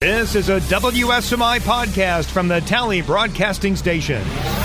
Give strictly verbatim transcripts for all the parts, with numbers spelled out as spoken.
This is a W S M I podcast from the Tally Broadcasting Station.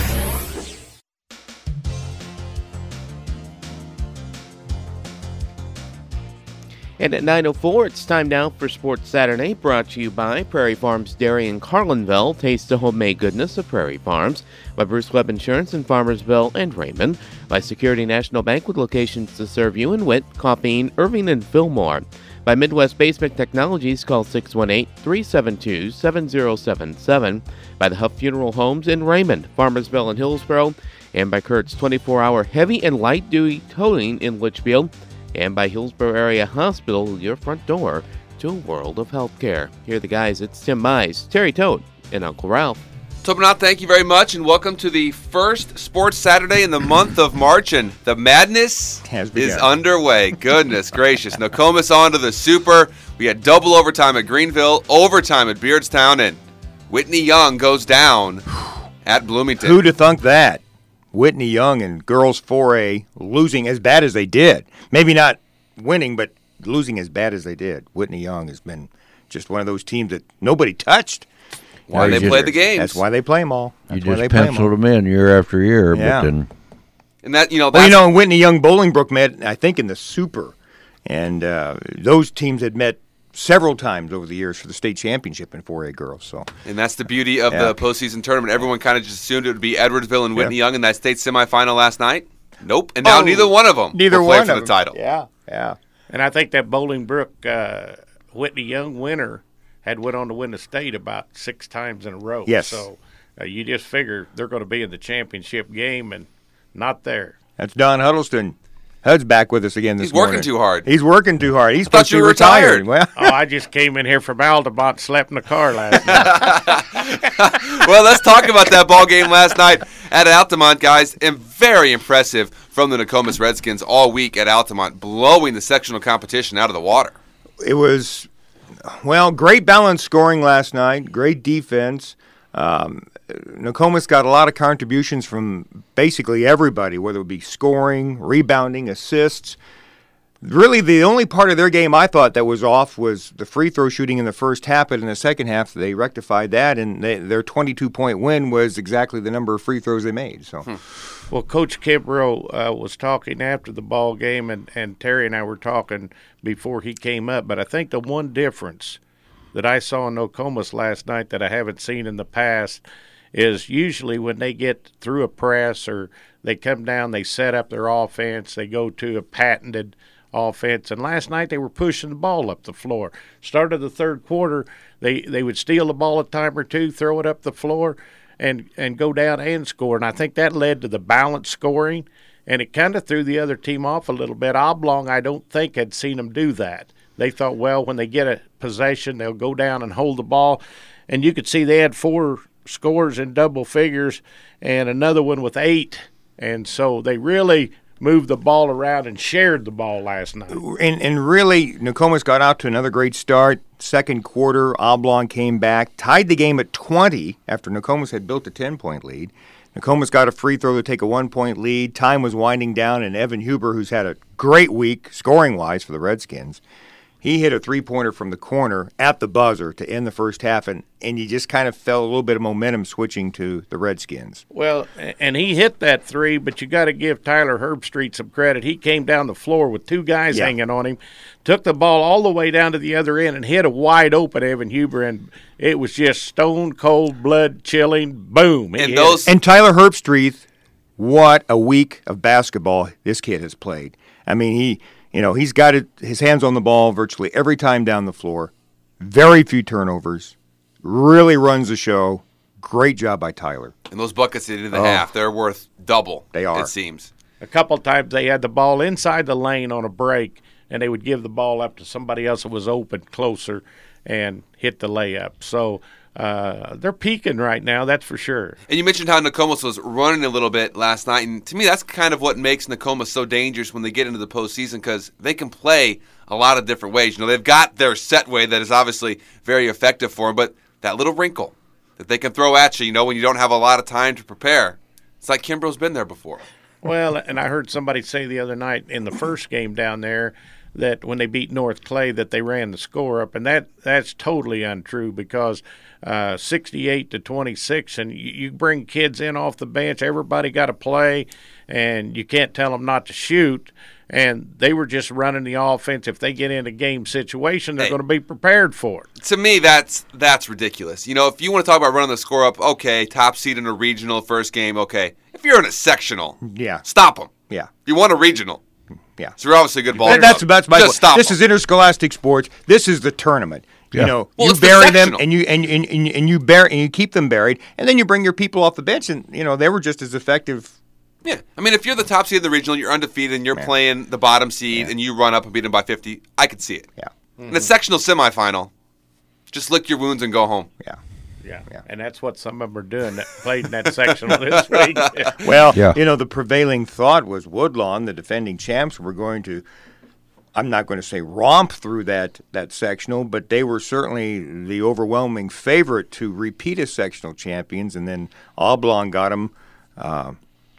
And at nine oh four, it's time now for Sports Saturday, brought to you by Prairie Farms Dairy in Carlinville. Taste the homemade goodness of Prairie Farms. By Bruce Webb Insurance in Farmersville and Raymond. By Security National Bank with locations to serve you in Witt, Coffeen, Irving, and Fillmore. By Midwest Basement Technologies, call six one eight, three seven two, seven zero seven seven. By the Huff Funeral Homes in Raymond, Farmersville, and Hillsborough. And by Kurt's twenty-four hour heavy and light duty towing in Litchfield. And by Hillsborough Area Hospital, your front door to a world of healthcare. Here are the guys. It's Tim Mize, Terry Toad, and Uncle Ralph. Topinot, thank you very much, and welcome to the first Sports Saturday in the month of March, and the madness is underway. Goodness gracious. Nokomis on to the Super. We had double overtime at Greenville, overtime at Beardstown, and Whitney Young goes down at Bloomington. Who'd have thunk that? Whitney Young and girls four A losing as bad as they did. Maybe not winning, but losing as bad as they did. Whitney Young has been just one of those teams that nobody touched. Why they play the games. That's why they play them all. That's you why just they play penciled them, them in year after year. Yeah. But then, and that, you know, well, you know, Whitney Young Bolingbrook met, I think, in the Super. And uh, those teams had met several times over the years for the state championship in four A girls. So, and that's the beauty of yeah. the postseason tournament. Everyone kind of just assumed it would be Edwardsville and Whitney yeah. Young in that state semifinal last night. Nope. And now oh, neither one of them neither will play one for of the them. title. Yeah, yeah. And I think that Bolingbrook uh, Whitney Young winner had went on to win the state about six times in a row. Yes. So uh, you just figure they're going to be in the championship game and not there. That's Don Huddleston. Hud's back with us again this He's working morning. too hard. He's working too hard. He's I thought supposed you to be were retired. retired. Well, oh, I just came in here from Altamont, slept in the car last night. Well, let's talk about that ball game last night at Altamont, guys. And very impressive from the Nokomis Redskins all week at Altamont, blowing the sectional competition out of the water. It was, well, great balanced scoring last night, great defense. Um, Nokomis got a lot of contributions from basically everybody, whether it be scoring, rebounding, assists. Really, the only part of their game I thought that was off was the free throw shooting in the first half, but in the second half they rectified that, and they, their twenty-two point win was exactly the number of free throws they made. So, hmm. Well, Coach Kimbrough uh, was talking after the ball game, and, and Terry and I were talking before he came up, but I think the one difference that I saw in Nokomis last night that I haven't seen in the past is usually when they get through a press or they come down, they set up their offense, they go to a patented offense. And last night they were pushing the ball up the floor. Start of the third quarter, they, they would steal the ball a time or two, throw it up the floor, and, and go down and score. And I think that led to the balanced scoring, and it kind of threw the other team off a little bit. Oblong, I don't think, had seen them do that. They thought, well, when they get a possession, they'll go down and hold the ball. And you could see they had four scores in double figures and another one with eight. And so they really moved the ball around and shared the ball last night. And, and really, Nokomis got out to another great start. Second quarter, Oblong came back, tied the game at twenty after Nokomis had built a ten-point lead. Nokomis got a free throw to take a one-point lead. Time was winding down, and Evan Huber, who's had a great week scoring-wise for the Redskins, he hit a three-pointer from the corner at the buzzer to end the first half, and, and you just kind of felt a little bit of momentum switching to the Redskins. Well, and he hit that three, but you got to give Tyler Herbstreet some credit. He came down the floor with two guys yeah. hanging on him, took the ball all the way down to the other end, and hit a wide-open Evan Huber, and it was just stone-cold, blood-chilling, boom. And, those- and Tyler Herbstreet, what a week of basketball this kid has played. I mean, he – You know, he's got it, his hands on the ball virtually every time down the floor. Very few turnovers. Really runs the show. Great job by Tyler. And those buckets into the oh. half, they're worth double, they are. It seems. A couple times they had the ball inside the lane on a break, and they would give the ball up to somebody else that was open closer and hit the layup. So uh, they're peaking right now, that's for sure. And you mentioned how Nokomis was running a little bit last night, and to me that's kind of what makes Nokomis so dangerous when they get into the postseason, because they can play a lot of different ways. You know, they've got their set way that is obviously very effective for them, but that little wrinkle that they can throw at you, you know, when you don't have a lot of time to prepare, it's like Kimbrough's been there before. Well, and I heard somebody say the other night in the first game down there that when they beat North Clay that they ran the score up, and that that's totally untrue because uh, sixty-eight to twenty-six, and you, you bring kids in off the bench, everybody got to play, and you can't tell them not to shoot. And they were just running the offense. If they get in a game situation, they're Hey. going to be prepared for it. To me, that's that's ridiculous. You know, if you want to talk about running the score up, okay, top seed in a regional first game, okay. If you're in a sectional, Yeah. stop them. Yeah. You want a regional. Yeah. So you're obviously a good ball. That- that's that's my Just point. stop This 'em. is interscholastic sports. This is the tournament. Yeah. You know, Well, you it's the bury them sectional. and you and, and, and, and you bury and you keep them buried, and then you bring your people off the bench, and you know they were just as effective. Yeah, I mean, if you're the top seed of the regional, you're undefeated, and you're playing the bottom seed, and you run up and beat them by fifty, I could see it. Yeah. In the sectional semifinal, just lick your wounds and go home. Yeah. Yeah. Yeah. And that's what some of them are doing that played in that sectional this week. Well, Yeah. you know, the prevailing thought was Woodlawn, the defending champs, were going to, I'm not going to say romp through that, that sectional, but they were certainly the overwhelming favorite to repeat as sectional champions, and then Oblong got them, uh,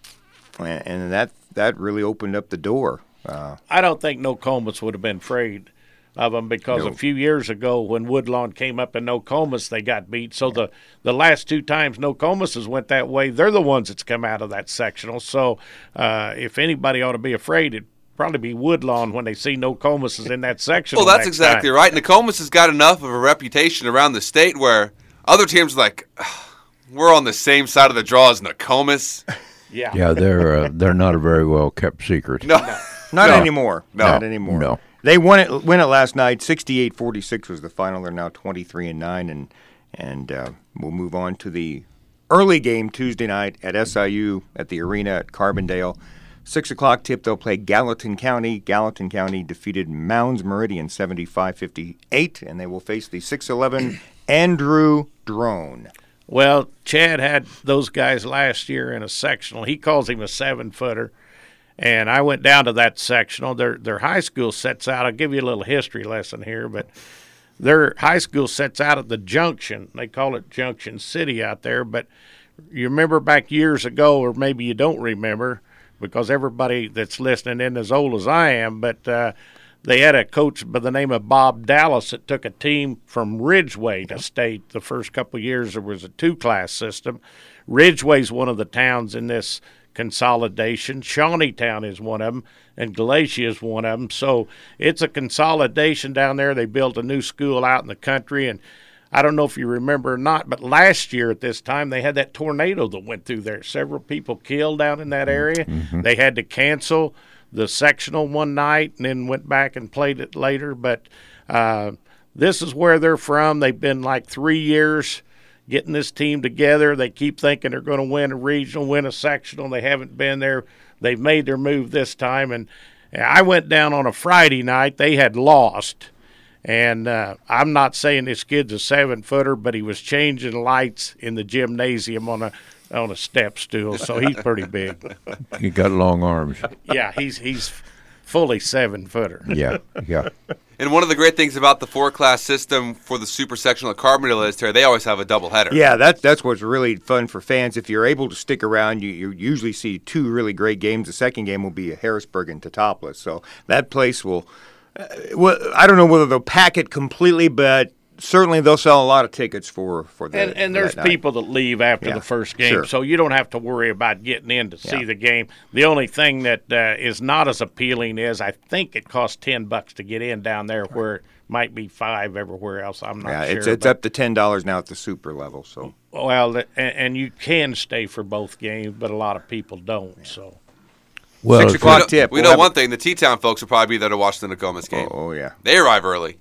and, and that that really opened up the door. Uh, I don't think Nokomis would have been afraid of them because No. a few years ago when Woodlawn came up in Nokomis, they got beat. So the, the last two times Nokomis has went that way, they're the ones that's come out of that sectional. So uh, if anybody ought to be afraid, it'd probably be Woodlawn when they see Nokomis is in that sectional. Well, that's next exactly time. right. Nokomis has got enough of a reputation around the state where other teams are like, we're on the same side of the draw as Nokomis. Yeah. Yeah, they're uh, they're not a very well kept secret. No. not No. anymore. No. Not anymore. No. They won it. Win it last night. sixty-eight forty-six was the final. They're now twenty-three and nine, and and uh, we'll move on to the early game Tuesday night at S I U at the arena at Carbondale. Six o'clock tip. They'll play Gallatin County. Gallatin County defeated Mounds Meridian seventy-five fifty-eight, and they will face the six eleven Andrew Drone. Well, Chad had those guys last year in a sectional. He calls him a seven-footer. And I went down to that sectional. Their their high school sets out. I'll give you a little history lesson here, but their high school sets out at the Junction. They call it Junction City out there. But you remember back years ago, or maybe you don't remember, because everybody that's listening in as old as I am, but uh, they had a coach by the name of Bob Dallas that took a team from Ridgeway to state. The first couple of years there was a two-class system. Ridgeway's one of the towns in this consolidation. Shawneetown is one of them, and Galatia is one of them. So it's a consolidation down there. They built a new school out in the country, and I don't know if you remember or not, but last year at this time they had that tornado that went through there. Several people killed down in that area. Mm-hmm. They had to cancel the sectional one night and then went back and played it later. But uh, this is where they're from. They've been like three years getting this team together. They keep thinking they're going to win a regional, win a sectional. They haven't been there. They've made their move this time. And I went down on a Friday night. They had lost. And uh, I'm not saying this kid's a seven-footer, but he was changing lights in the gymnasium on a on a step stool, so he's pretty big. You got long arms. Yeah, he's he's fully seven-footer. Yeah, yeah. And one of the great things about the four-class system for the super sectional at Carbondale is, Terry, they always have a doubleheader. Yeah, that, that's what's really fun for fans. If you're able to stick around, you, you usually see two really great games. The second game will be Harrisburg and Teutopolis. So that place will, uh, well, I don't know whether they'll pack it completely, but certainly they'll sell a lot of tickets for, for the And, and for there's that night. people that leave after Yeah, the first game, sure. so you don't have to worry about getting in to see Yeah. the game. The only thing that uh, is not as appealing is I think it costs ten bucks to get in down there, where it might be five everywhere else. I'm not Yeah, sure. it's it's but- up to ten dollars now at the super level. So Well, and, and you can stay for both games, but a lot of people don't. So Well, Six if o'clock We know, tip. we We'll know have one it- thing: the T-Town folks will probably be there to watch the Nokomis game. oh, oh, yeah. They arrive early.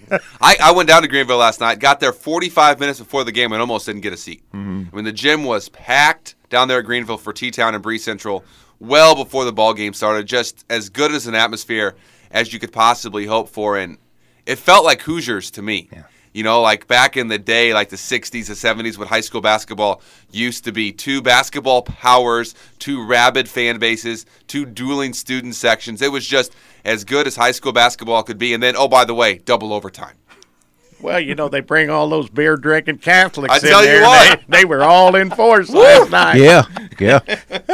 I, I went down to Greenville last night, got there forty-five minutes before the game, and almost didn't get a seat. Mm-hmm. I mean, the gym was packed down there at Greenville for T-Town and Bree Central well before the ball game started. Just as good as an atmosphere as you could possibly hope for, and it felt like Hoosiers to me. Yeah. You know, like back in the day, like the sixties, the seventies, when high school basketball used to be two basketball powers, two rabid fan bases, two dueling student sections. It was just as good as high school basketball could be. And then, oh, by the way, double overtime. Well, you know, they bring all those beer drinking Catholics I in tell you there. what. They, they were all in force last night. yeah, yeah.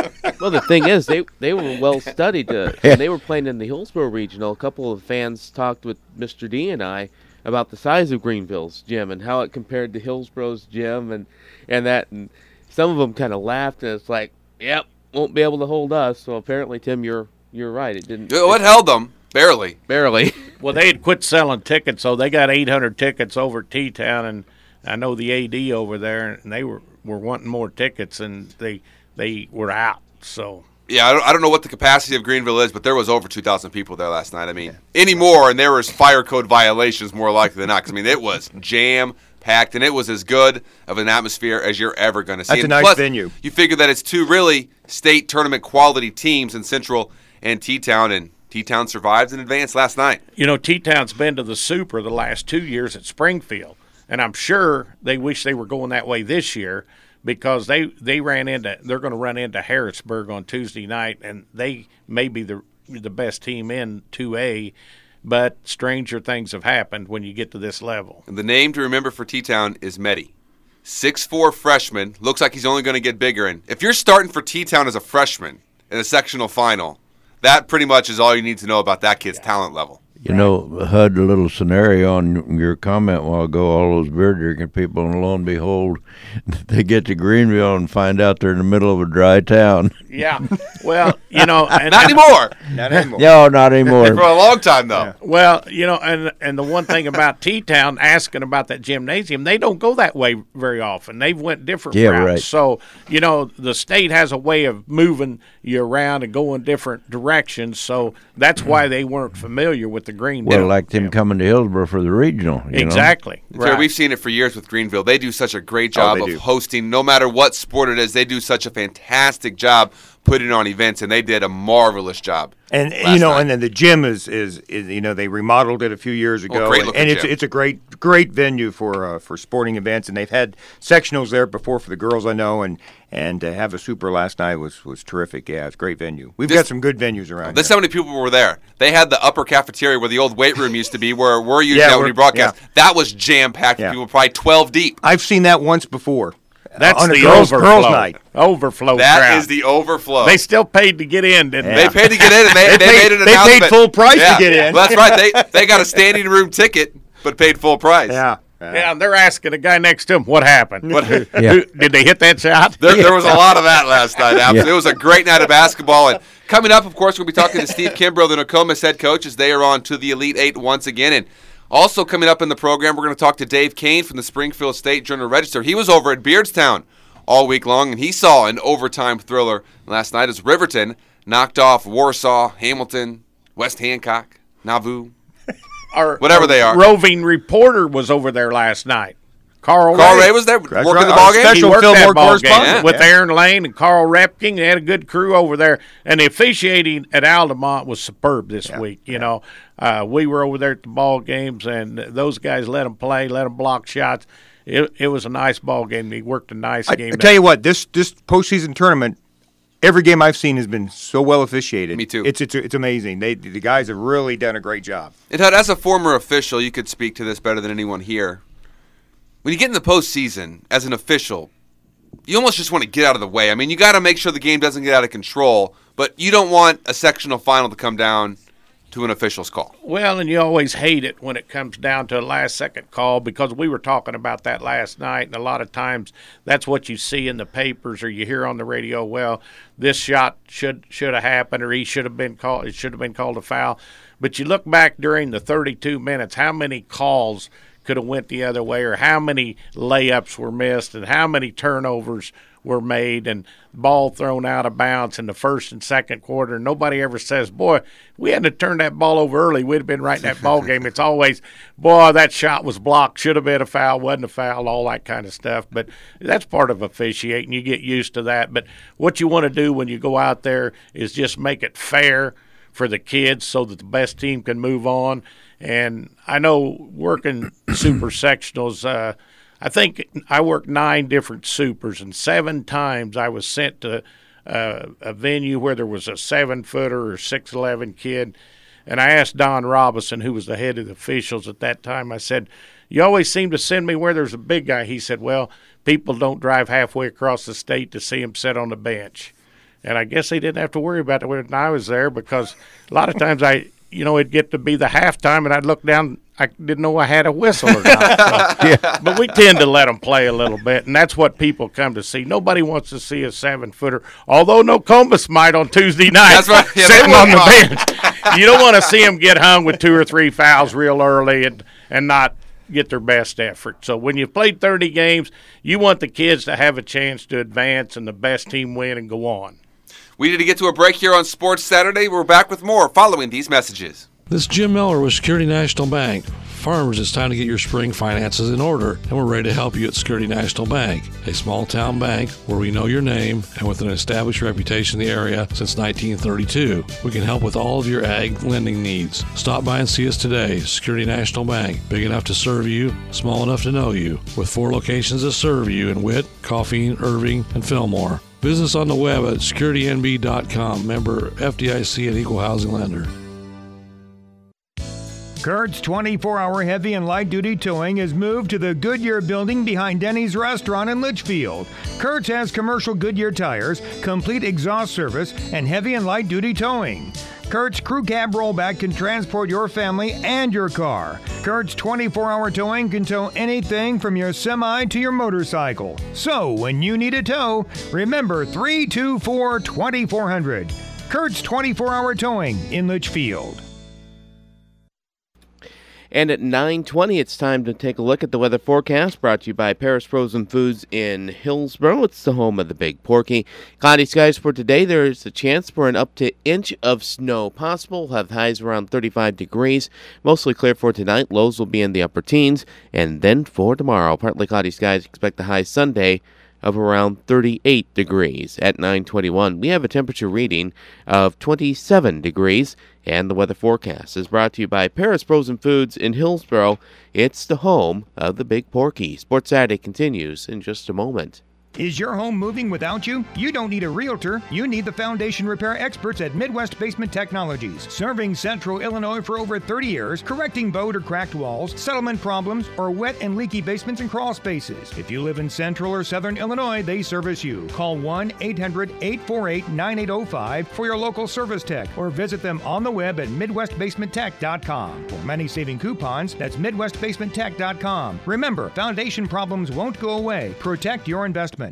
Well, the thing is, they they were well studied. To, when they were playing in the Hillsborough Regional, a couple of fans talked with Mister D and I about the size of Greenville's gym and how it compared to Hillsborough's gym and, and that. And some of them kind of laughed, and it's like, yep, won't be able to hold us. So apparently, Tim, you're you're right. It didn't. What held them? Barely. Barely. Well, they had quit selling tickets, so they got eight hundred tickets over at T-Town, and I know the A D over there, and they were, were wanting more tickets, and they they were out. So Yeah, I don't, I don't know what the capacity of Greenville is, but there was over two thousand people there last night. I mean, anymore, and there was fire code violations more likely than not. 'Cause, I mean, it was jam-packed, and it was as good of an atmosphere as you're ever going to see. That's a And nice plus, venue. You figure that it's two really state tournament quality teams in Central and T-Town, and T-Town survived and advanced last night. you know, T-Town's been to the Super the last two years at Springfield, and I'm sure they wish they were going that way this year because they, they ran into they're going to run into Harrisburg on Tuesday night, and they may be the the best team in two A, but stranger things have happened when you get to this level. And the name to remember for T-Town is Mehdi. six foot four freshman, looks like he's only going to get bigger. And if you're starting for T-Town as a freshman in a sectional final, that pretty much is all you need to know about that kid's talent level. You know, Hud, a little scenario on your comment a while ago, all those beer drinking people, and lo and behold, they get to Greenville and find out they're in the middle of a dry town. Yeah, well, you know, and, Not anymore. Not anymore. No, not anymore. For a long time, though. Well, you know, and and the one thing about T-Town, asking about that gymnasium, they don't go that way very often. They've went different Yeah, routes. right. So, you know, the state has a way of moving you around and going different directions. So that's why they weren't familiar with the Greenville. Well, like them coming to Hillsborough for the regional. You know? exactly. Terry, Right. we've seen it for years with Greenville. They do such a great Oh, job they of do. hosting, no matter what sport it is. They do such a fantastic job putting on events, and they did a marvelous job. And last you know, night. and then the gym is, is is you know they remodeled it a few years ago, great and, looking and it's gym. it's a great great venue for uh, for sporting events, and they've had sectionals there before for the girls I know, and and to have a super last night was was terrific. Yeah, it's a great venue. We've This- got some good venues around. That's here. how many people were there. They had the upper cafeteria where the old weight room used to be, where we're using Yeah, that when we're- we broadcast. yeah. That was jam-packed with Yeah. people, probably twelve deep. I've seen that once before. That's on a the girls, overflow. girls night. Overflow That crowd. is the overflow. They still paid to get in, didn't They they? paid to get in, and they, They they, paid- made an they paid announcement. full price to Yeah. get in. Well, that's right. They they got a standing room ticket, but paid full price. Yeah. Yeah, and they're asking the guy next to him, what happened? What- Who- Yeah. did they hit that shot? There, there was a lot of that last night. Absolutely. It was a great night of basketball. And coming up, of course, we'll be talking to Steve Kimbrough, the Nokomis head coach, as they are on to the Elite Eight once again. And also coming up in the program, we're going to talk to Dave Kane from the Springfield State Journal-Register. He was over at Beardstown all week long, and he saw an overtime thriller last night as Riverton knocked off Warsaw, Hamilton, West Hancock, Nauvoo. Our, Whatever our they are. roving reporter was over there last night. Carl, Carl Ray Ray was there That's working right. the Our ball game. He special worked Fillmore that ball correspondent. game with Yeah. Aaron Lane and Carl Repking. They had a good crew over there, and the officiating at Altamont was superb this week. You know, uh, we were over there at the ball games, and those guys let them play, let them block shots. It, it was a nice ball game. He worked a nice I, game. I tell you what, this this postseason tournament, every game I've seen has been so well officiated. Me too. It's it's it's amazing. They the guys have really done a great job. And Hud, as a former official, you could speak to this better than anyone here. When you get in the postseason as an official, you almost just want to get out of the way. I mean, you got to make sure the game doesn't get out of control, but you don't want a sectional final to come down to an official's call. Well, and you always hate it when it comes down to a last-second call because we were talking about that last night, and a lot of times that's what you see in the papers or you hear on the radio. Well, this shot should should have happened, or he should have been called. It should have been called a foul. But you look back during the thirty-two minutes, how many calls could have went the other way, or how many layups were missed, and how many turnovers were made, and ball thrown out of bounds in the first and second quarter. Nobody ever says, boy, if we hadn't have turned that ball over early, we'd have been right in that ball game. It's always, boy, that shot was blocked, should have been a foul, wasn't a foul, all that kind of stuff. But that's part of officiating. You get used to that. But what you want to do when you go out there is just make it fair for the kids so that the best team can move on. And I know working super sectionals, uh, I think I worked nine different supers, and seven times I was sent to uh, a venue where there was a seven-footer or six eleven kid. And I asked Don Robinson, who was the head of the officials at that time, I said, you always seem to send me where there's a big guy. He said, well, people don't drive halfway across the state to see him sit on the bench. And I guess they didn't have to worry about it when I was there, because a lot of times I, you know, it'd get to be the halftime, and I'd look down. I didn't know I had a whistle or not. So, yeah. But we tend to let them play a little bit, and that's what people come to see. Nobody wants to see a seven-footer, although Nokomis might on Tuesday night, that's right. Yeah, sitting on the bench. You don't want to see them get hung with two or three fouls real early and, and not get their best effort. So when you've played thirty games, you want the kids to have a chance to advance and the best team win and go on. We need to get to a break here on Sports Saturday. We're back with more following these messages. This is Jim Miller with Security National Bank. Farmers, it's time to get your spring finances in order, and we're ready to help you at Security National Bank, a small-town bank where we know your name and with an established reputation in the area since nineteen thirty-two. We can help with all of your ag lending needs. Stop by and see us today. Security National Bank, big enough to serve you, small enough to know you, with four locations that serve you in Witt, Coffeen, Irving, and Fillmore. Business on the web at security n b dot com, member F D I C and equal housing lender. Kurt's twenty-four hour heavy and light duty towing is moved to the Goodyear building behind Denny's restaurant in Litchfield. Kurt's has commercial Goodyear tires, complete exhaust service, and heavy and light duty towing. Kurt's Crew Cab Rollback can transport your family and your car. Kurt's twenty-four hour towing can tow anything from your semi to your motorcycle. So when you need a tow, remember three two four, two four zero zero. Kurt's twenty-four hour towing in Litchfield. And at nine twenty, it's time to take a look at the weather forecast, brought to you by Paris Frozen Foods in Hillsboro. It's the home of the Big Porky. Cloudy skies for today. There is a chance for an up to inch of snow possible. We'll have highs around thirty-five degrees. Mostly clear for tonight. Lows will be in the upper teens. And then for tomorrow, partly cloudy skies. Expect the high Sunday of around thirty-eight degrees. At nine twenty-one, we have a temperature reading of twenty-seven degrees. And the weather forecast is brought to you by Paris Frozen Foods in Hillsboro. It's the home of the Big Porky. Sports Saturday continues in just a moment. Is your home moving without you? You don't need a realtor. You need the foundation repair experts at Midwest Basement Technologies. Serving Central Illinois for over thirty years, correcting bowed or cracked walls, settlement problems, or wet and leaky basements and crawl spaces. If you live in Central or Southern Illinois, they service you. Call one eight hundred, eight four eight, nine eight zero five for your local service tech, or visit them on the web at midwest basement tech dot com. For many saving coupons, that's midwest basement tech dot com. Remember, foundation problems won't go away. Protect your investment.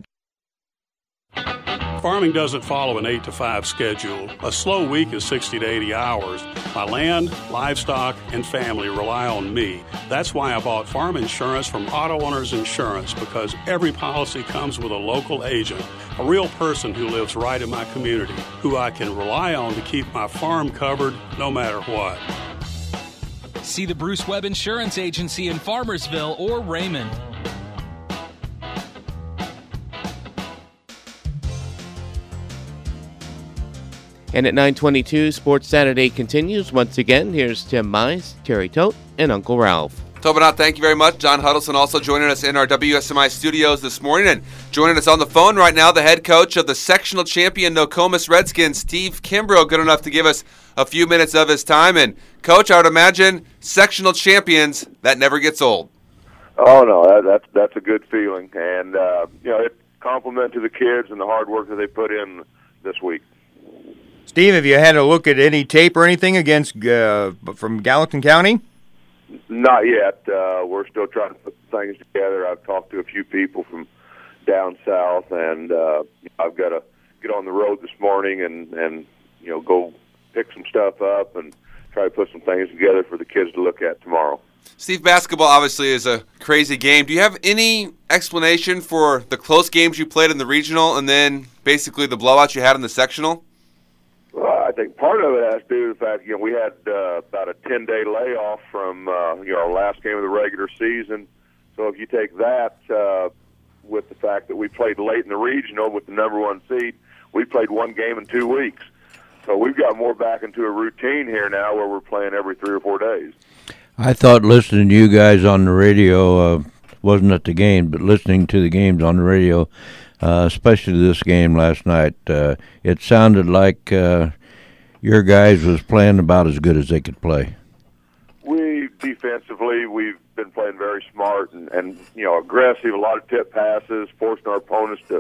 Farming doesn't follow an eight to five schedule. A slow week is sixty to eighty hours. My land, livestock, and family rely on me. That's why I bought farm insurance from Auto Owners Insurance, because every policy comes with a local agent, a real person who lives right in my community, who I can rely on to keep my farm covered no matter what. See the Bruce Webb Insurance Agency in Farmersville or Raymond. And at nine twenty-two, Sports Saturday continues. Once again, here's Tim Mize, Terry Tote, and Uncle Ralph. Tobinot, thank you very much. John Huddleston also joining us in our W S M I studios this morning. And joining us on the phone right now, the head coach of the sectional champion Nokomis Redskins, Steve Kimbrough, good enough to give us a few minutes of his time. And, Coach, I would imagine sectional champions, that never gets old. Oh, no, that, that's, that's a good feeling. And, uh, you know, it's a compliment to the kids and the hard work that they put in this week. Steve, have you had a look at any tape or anything against uh, from Gallatin County? Not yet. Uh, we're still trying to put things together. I've talked to a few people from down south, and uh, I've got to get on the road this morning and, and you know go pick some stuff up and try to put some things together for the kids to look at tomorrow. Steve, basketball obviously is a crazy game. Do you have any explanation for the close games you played in the regional and then basically the blowouts you had in the sectional? Well, I think part of it has to do with the fact, you know, we had uh, about a ten-day layoff from, uh, you know, our last game of the regular season. So if you take that uh, with the fact that we played late in the regional with the number one seed, we played one game in two weeks. So we've got more back into a routine here now where we're playing every three or four days. I thought listening to you guys on the radio, uh, wasn't at the game, but listening to the games on the radio, Uh, especially this game last night, uh, it sounded like uh, your guys was playing about as good as they could play. We, defensively, we've been playing very smart and, and you know, aggressive, a lot of tip passes, forcing our opponents to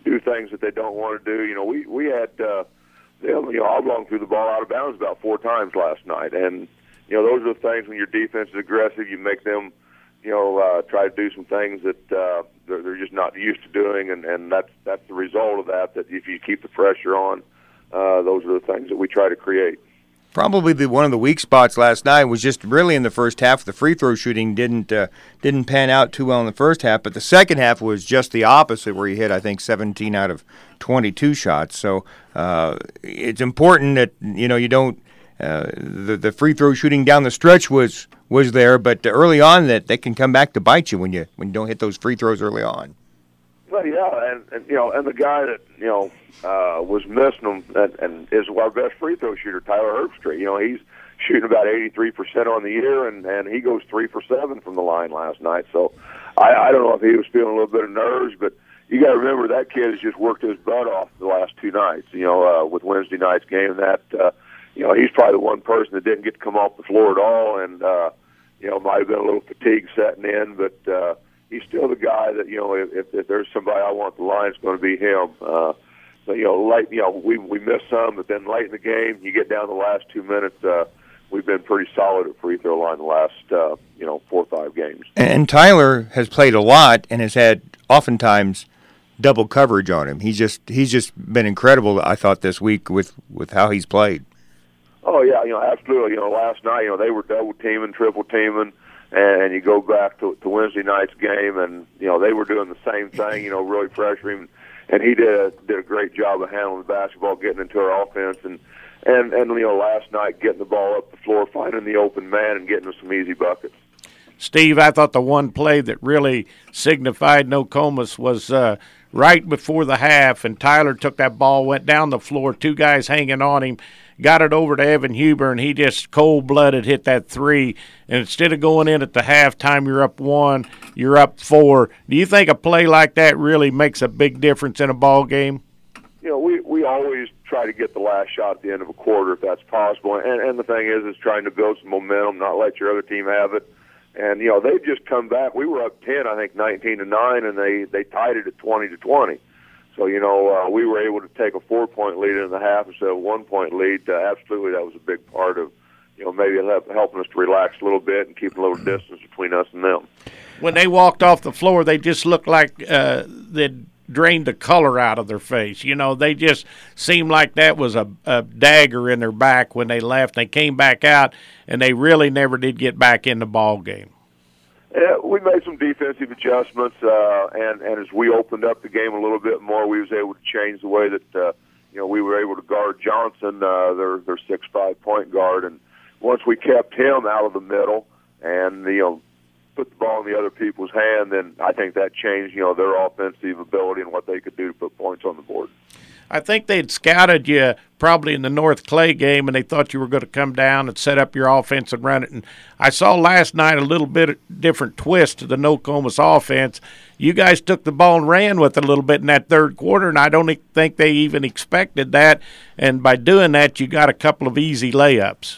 do things that they don't want to do. You know, we we had uh, them, you know, Oblong threw the ball out of bounds about four times last night, and you know, those are the things when your defense is aggressive, you make them, you know, uh, try to do some things that uh, they're, they're just not used to doing, and, and that's that's the result of that. That if you keep the pressure on, uh, those are the things that we try to create. Probably the one of the weak spots last night was just really in the first half. The free throw shooting didn't uh, didn't pan out too well in the first half, but the second half was just the opposite, where he hit I think seventeen out of twenty-two shots. So uh, it's important that you know you don't uh, the the free throw shooting down the stretch was was there, but early on that that can come back to bite you when you when you don't hit those free throws early on. Well, yeah, and, and you know, and the guy that you know uh, was missing them and, and is our best free throw shooter, Tyler Herbstreit. You know, he's shooting about eighty-three percent on the year, and, and he goes three for seven from the line last night. So I, I don't know if he was feeling a little bit of nerves, but you got to remember that kid has just worked his butt off the last two nights. You know, uh, with Wednesday night's game, that uh, you know he's probably the one person that didn't get to come off the floor at all, and uh, you know might have been a little fatigue setting in, but. Uh, He's still the guy that you know. If, if there's somebody I want the line, it's going to be him. Uh, but you know, late, you know, we we missed some, but then late in the game, you get down the last two minutes. Uh, we've been pretty solid at free throw line the last uh, you know four or five games. And Tyler has played a lot and has had oftentimes double coverage on him. He's just he's just been incredible. I thought this week with, with how he's played. Oh yeah, you know, absolutely. You know, last night, you know, they were double teaming, triple teaming. And you go back to, to Wednesday night's game, and you know they were doing the same thing. You know, really pressuring him, and he did a, did a great job of handling the basketball, getting into our offense, and and and you know last night getting the ball up the floor, finding the open man, and getting some easy buckets. Steve, I thought the one play that really signified Nokomis was uh, right before the half, and Tyler took that ball, went down the floor, two guys hanging on him. Got it over to Evan Huber, and he just cold-blooded hit that three. And instead of going in at the halftime, you're up one, you're up four. Do you think a play like that really makes a big difference in a ball game? You know, we, we always try to get the last shot at the end of a quarter if that's possible. And, and the thing is, is trying to build some momentum, not let your other team have it. And, you know, they've just come back. We were up ten, I think, nineteen to nine, and they, they tied it at twenty to twenty. So, you know, uh, we were able to take a four-point lead in the half instead of a one-point lead. Uh, absolutely, that was a big part of, you know, maybe helping us to relax a little bit and keep a little distance between us and them. When they walked off the floor, they just looked like uh, they'd drained the color out of their face. You know, they just seemed like that was a, a dagger in their back when they left. They came back out, and they really never did get back in the ball game. Yeah, we made some defensive adjustments, uh, and, and as we opened up the game a little bit more, we was able to change the way that uh, you know we were able to guard Johnson, uh, their their six five point guard, and once we kept him out of the middle and you know put the ball in the other people's hand, then I think that changed you know their offensive ability and what they could do to put points on the board. I think they'd scouted you probably in the North Clay game, and they thought you were going to come down and set up your offense and run it. And I saw last night a little bit different twist to the Nokomis offense. You guys took the ball and ran with it a little bit in that third quarter, and I don't think they even expected that. And by doing that, you got a couple of easy layups.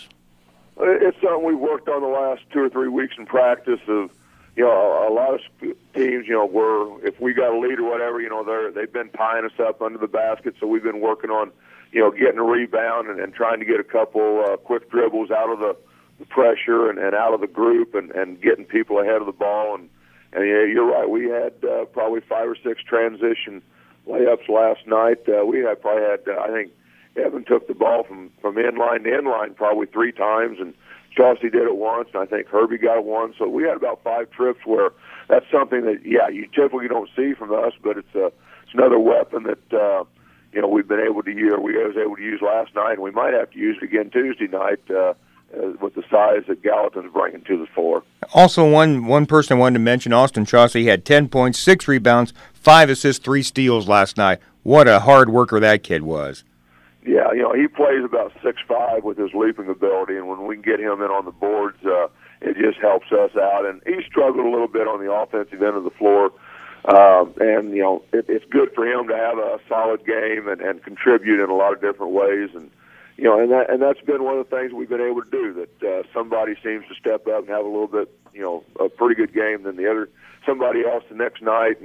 It's something we've worked on the last two or three weeks in practice of, you know, a lot of teams, you know, were if we got a lead or whatever, you know, they're they've been tying us up under the basket, so we've been working on, you know, getting a rebound and, and trying to get a couple uh, quick dribbles out of the, the pressure and, and out of the group and, and getting people ahead of the ball. And, and yeah, you're right, we had uh, probably five or six transition layups last night. Uh, we had probably had, uh, I think, Evan took the ball from from inline to inline probably three times, and Chauncey did it once, and I think Herbie got one. So we had about five trips where that's something that, yeah, you typically don't see from us, but it's a it's another weapon that uh, you know we've been able to use. We was able to use last night, and we might have to use it again Tuesday night uh, uh, with the size that Gallatin's bringing to the floor. Also, one one person I wanted to mention, Austin Chauncey had ten points, six rebounds, five assists, three steals last night. What a hard worker that kid was. Yeah, you know, he plays about six five with his leaping ability, and when we can get him in on the boards, uh, it just helps us out. And he struggled a little bit on the offensive end of the floor, um, and, you know, it, it's good for him to have a solid game and, and contribute in a lot of different ways. And, you know, and, that, and that's been one of the things we've been able to do, that uh, somebody seems to step up and have a little bit, you know, a pretty good game than the other, somebody else the next night, and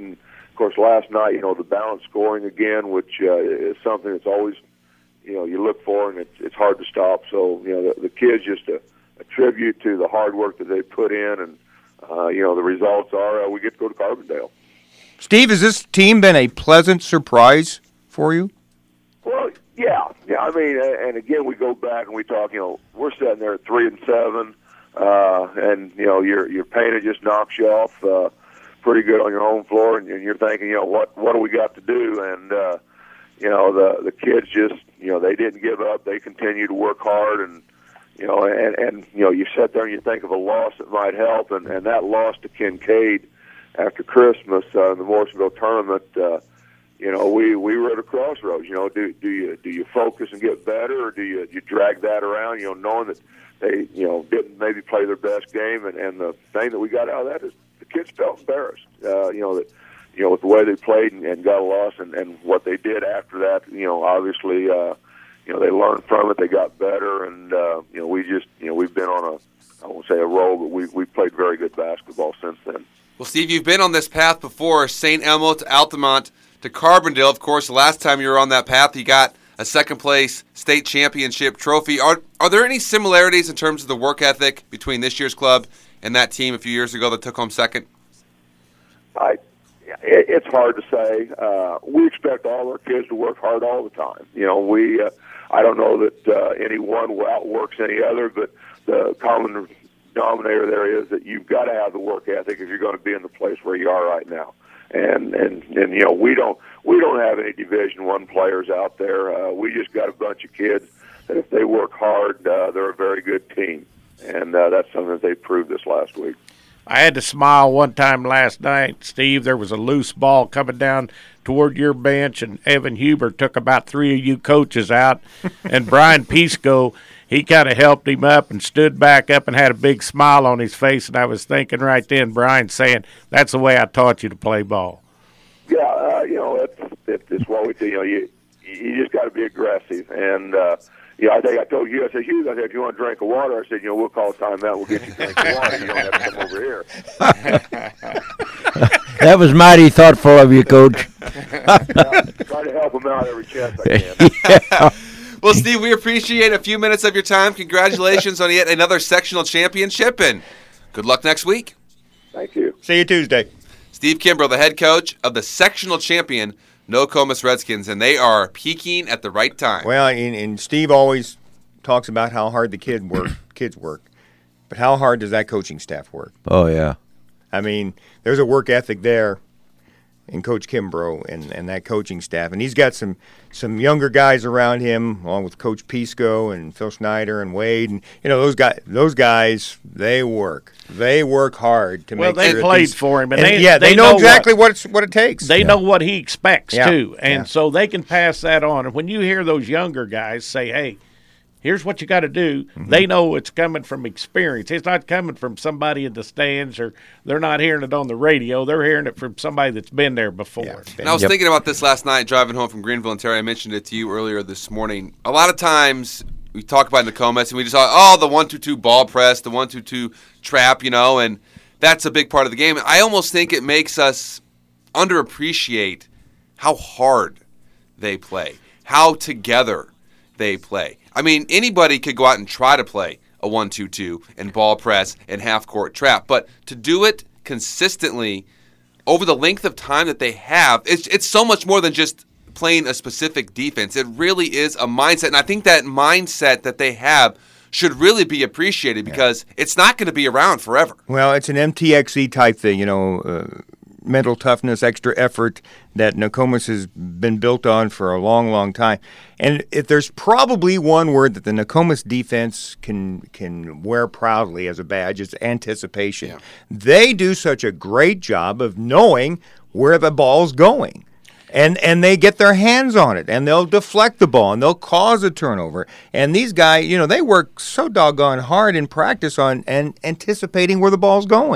of course, last night, you know, the balanced scoring again, which uh, is something that's always, you know, you look for, and it's it's hard to stop. So, you know, the, the kids just a, a tribute to the hard work that they put in, and uh, you know, the results are uh, we get to go to Carbondale. Steve, has this team been a pleasant surprise for you? Well, yeah, yeah. I mean, and again, we go back and we talk. You know, we're sitting there at three and seven, uh, and you know, your your painter just knocks you off uh, pretty good on your home floor, and, and you're thinking, you know, what what do we got to do? And uh, you know, the the kids just, you know, they didn't give up. They continue to work hard, and you know, and and you know, you sit there and you think of a loss that might help, and and that loss to Kincaid after Christmas uh, in the Morrisonville tournament. Uh, You know, we, we were at a crossroads. You know, do do you do you focus and get better, or do you you drag that around? You know, knowing that they you know didn't maybe play their best game, and, and the thing that we got out of that is the kids felt embarrassed. Uh, you know that you know with the way they played and, and got a loss, and, and what they did after that. You know, obviously, uh, you know they learned from it. They got better, and uh, you know we just you know we've been on a I won't say a roll, but we we played very good basketball since then. Well, Steve, you've been on this path before, Saint Elmo to Altamont to Carbondale. Of course, the last time you were on that path, you got a second-place state championship trophy. Are are there any similarities in terms of the work ethic between this year's club and that team a few years ago that took home second? I, it, it's hard to say. Uh, we expect all our kids to work hard all the time. You know, we. Uh, I don't know that uh, any one outworks any other, but the common denominator there is that you've got to have the work ethic if you're going to be in the place where you are right now. And, and and you know we don't we don't have any Division One players out there. Uh, we just got a bunch of kids that if they work hard, uh, they're a very good team, and uh, that's something that they proved this last week. I had to smile one time last night, Steve. There was a loose ball coming down toward your bench, and Evan Huber took about three of you coaches out, and Brian Pisco, he kind of helped him up and stood back up and had a big smile on his face, and I was thinking right then, Brian saying, that's the way I taught you to play ball. Yeah, uh, you know, it's, it's, it's what we do. You know, you, you just got to be aggressive, and uh, you know, I think I told you, I said, Hughes, I said, if you want a drink of water, I said, you know, we'll call timeout, we'll get you a drink of water. You don't have to come over here. That was mighty thoughtful of you, Coach. Yeah, try to help him out every chance I can. Yeah. Well, Steve, we appreciate a few minutes of your time. Congratulations on yet another sectional championship, and good luck next week. Thank you. See you Tuesday. Steve Kimbrough, the head coach of the sectional champion Nokomis Redskins, and they are peaking at the right time. Well, and, and Steve always talks about how hard the kid work, kids work, but how hard does that coaching staff work? Oh, yeah. I mean, there's a work ethic there in Coach Kimbrough and, and that coaching staff. And he's got some, some younger guys around him, along with Coach Pisco and Phil Schneider and Wade. And, you know, those guys, those guys they work. They work hard to well, make sure sure Well, they played these, for him. And, and they, yeah, they, they know, know exactly what, what, it's, what it takes. They yeah. know what he expects, yeah. too. And yeah. so they can pass that on. And when you hear those younger guys say, hey, here's what you got to do, mm-hmm. they know it's coming from experience. It's not coming from somebody in the stands, or they're not hearing it on the radio. They're hearing it from somebody that's been there before. Yeah, and I was yep. thinking about this last night driving home from Greenville, and Terry, I mentioned it to you earlier this morning. A lot of times we talk about Nokomis, and we just talk, oh, the one two two ball press, the one two two trap, you know, and that's a big part of the game. I almost think it makes us underappreciate how hard they play, how together they play. I mean, anybody could go out and try to play a one two two and ball press and half-court trap, but to do it consistently over the length of time that they have, it's it's so much more than just playing a specific defense. It really is a mindset, and I think that mindset that they have should really be appreciated because yeah. it's not going to be around forever. Well, it's an M T X E type thing, you know, uh, mental toughness, extra effort that Nokomis has been built on for a long, long time. And if there's probably one word that the Nokomis defense can can wear proudly as a badge, it's anticipation. Yeah. They do such a great job of knowing where the ball's going. And and they get their hands on it, and they'll deflect the ball, and they'll cause a turnover. And these guys, you know, they work so doggone hard in practice on and anticipating where the ball's going.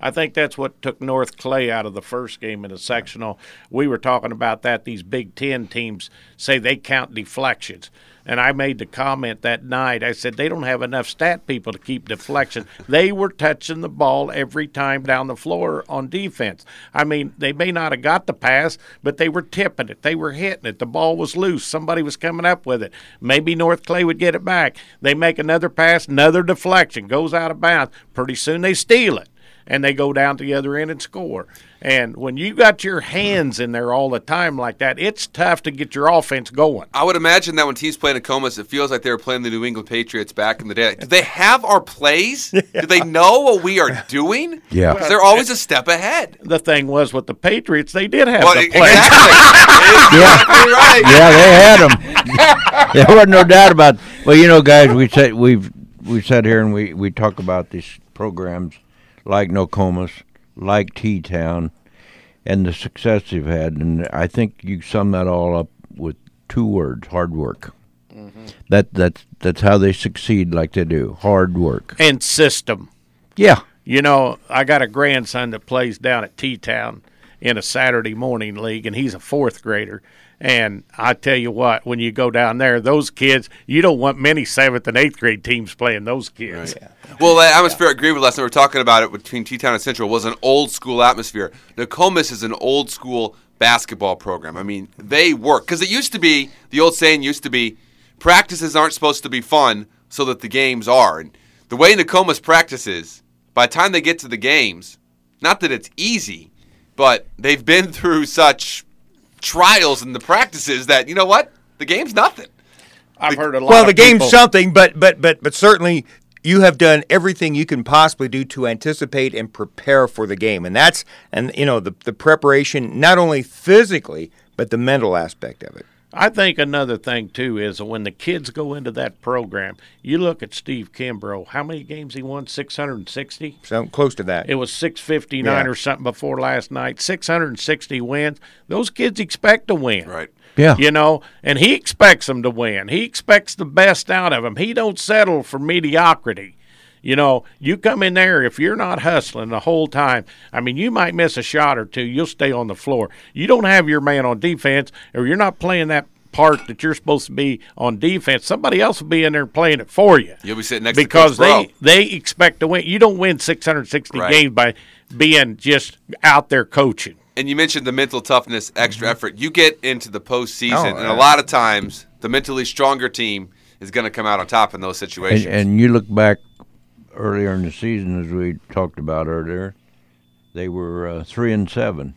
I think that's what took North Clay out of the first game in the sectional. We were talking about that. These Big Ten teams say they count deflections. And I made the comment that night. I said they don't have enough stat people to keep deflection. They were touching the ball every time down the floor on defense. I mean, they may not have got the pass, but they were tipping it. They were hitting it. The ball was loose. Somebody was coming up with it. Maybe North Clay would get it back. They make another pass, another deflection, goes out of bounds. Pretty soon they steal it, and they go down to the other end and score. And when you got your hands in there all the time like that, it's tough to get your offense going. I would imagine that when teams play Nokomis, it feels like they were playing the New England Patriots back in the day. Do they have our plays? Yeah. Do they know what we are doing? Yeah. Because they're always a step ahead. The thing was with the Patriots, they did have well, the plays. Exactly. Yeah. Right. Yeah, they had them. There wasn't no doubt about it. Well, you know, guys, we said, we've we sat here and we, we talk about these programs like Nokomis, like T-Town, and the success they've had. And I think you sum that all up with two words, hard work. Mm-hmm. That that's that's how they succeed like they do, hard work. And system. Yeah. You know, I got a grandson that plays down at T-Town in a Saturday morning league, and he's a fourth grader. And I tell you what, when you go down there, those kids, you don't want many seventh and eighth grade teams playing those kids. Right. Yeah. Well, the atmosphere at Greenwood last night, we were talking about it between T-Town and Central, was an old school atmosphere. Nokomis is an old school basketball program. I mean, they work. Because it used to be, the old saying used to be, practices aren't supposed to be fun so that the games are. And the way Nokomis practices, by the time they get to the games, not that it's easy, but they've been through such trials in the practices that, you know what, the game's nothing. I've heard a lot. Well, of the game's people. something, but but but but certainly you have done everything you can possibly do to anticipate and prepare for the game, and that's and you know the the preparation not only physically but the mental aspect of it. I think another thing, too, is when the kids go into that program, you look at Steve Kimbrough. How many games he won? six hundred sixty? So close to that. It was six fifty-nine yeah. or something before last night. six hundred sixty wins. Those kids expect to win. Right. Yeah. You know, and he expects them to win. He expects the best out of them. He don't settle for mediocrity. You know, you come in there, if you're not hustling the whole time, I mean, you might miss a shot or two. You'll stay on the floor. You don't have your man on defense, or you're not playing that part that you're supposed to be on defense. Somebody else will be in there playing it for you. You'll be sitting next because to Coach they they expect to win. You don't win six hundred sixty right. games by being just out there coaching. And you mentioned the mental toughness, extra effort. You get into the postseason, oh, and a lot of times the mentally stronger team is going to come out on top in those situations. And, and you look back earlier in the season, as we talked about earlier, they were uh, three and seven.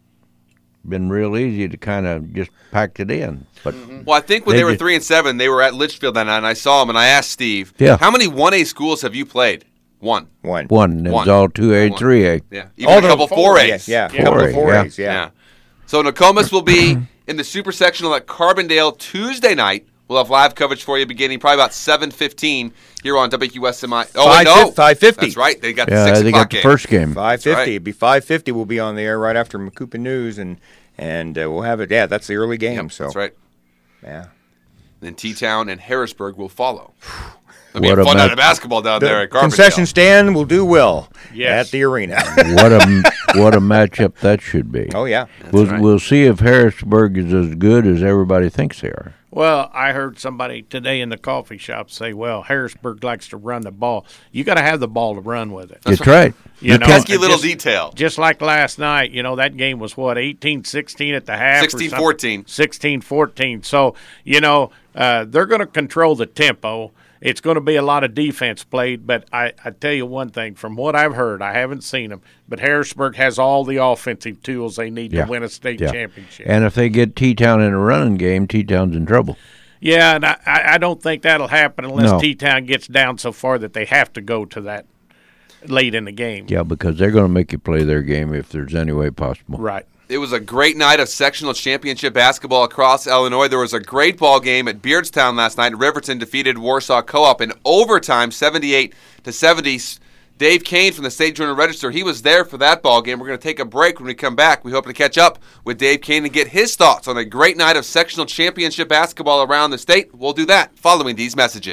Been real easy to kind of just pack it in. But mm-hmm. Well, I think when they, they were just, three and seven, they were at Litchfield that night, and I saw them, and I asked Steve, yeah. how many one A schools have you played? One. One. One. It was One. all two A, three A. Yeah. Even All a couple four A's. Yeah, yeah. a couple four A's, yeah. yeah. So Nokomis will be in the Super Sectional at Carbondale Tuesday night. We'll have live coverage for you beginning probably about seven fifteen here on W Q S M I. Oh, wait, no. five fifty. That's right. They got yeah, the six they o'clock got the game. first game. five fifty. Right. It'd be five fifty. We'll be on the air right after Macoupin News, and and uh, we'll have it. Yeah, that's the early game. Yep, so that's right. Yeah. Then T-Town and Harrisburg will follow. It'll What be a a fun match. night of basketball down The there at Carbondale. concession stand will do well Yes. at the arena. what a what a matchup that should be. Oh, yeah. We'll, right. we'll see if Harrisburg is as good as everybody thinks they are. Well, I heard somebody today in the coffee shop say, well, Harrisburg likes to run the ball. You got to have the ball to run with it. That's, right. You You know, can't- Pesky little just, detail. Just like last night, you know, that game was, what, eighteen sixteen at the half? sixteen fourteen. sixteen fourteen. So, you know, uh, they're going to control the tempo. It's going to be a lot of defense played, but I, I tell you one thing, from what I've heard, I haven't seen them, but Harrisburg has all the offensive tools they need Yeah. to win a state Yeah. championship. And if they get T-Town in a running game, T-Town's in trouble. Yeah, and I, I don't think that'll happen unless No. T-Town gets down so far that they have to go to that late in the game. Yeah, because they're going to make you play their game if there's any way possible. Right. It was a great night of sectional championship basketball across Illinois. There was a great ball game at Beardstown last night. Riverton defeated Warsaw Co-op in overtime, seventy-eight to seventy. Dave Kane from the State Journal-Register, he was there for that ball game. We're going to take a break. When we come back, we hope to catch up with Dave Kane and get his thoughts on a great night of sectional championship basketball around the state. We'll do that following these messages.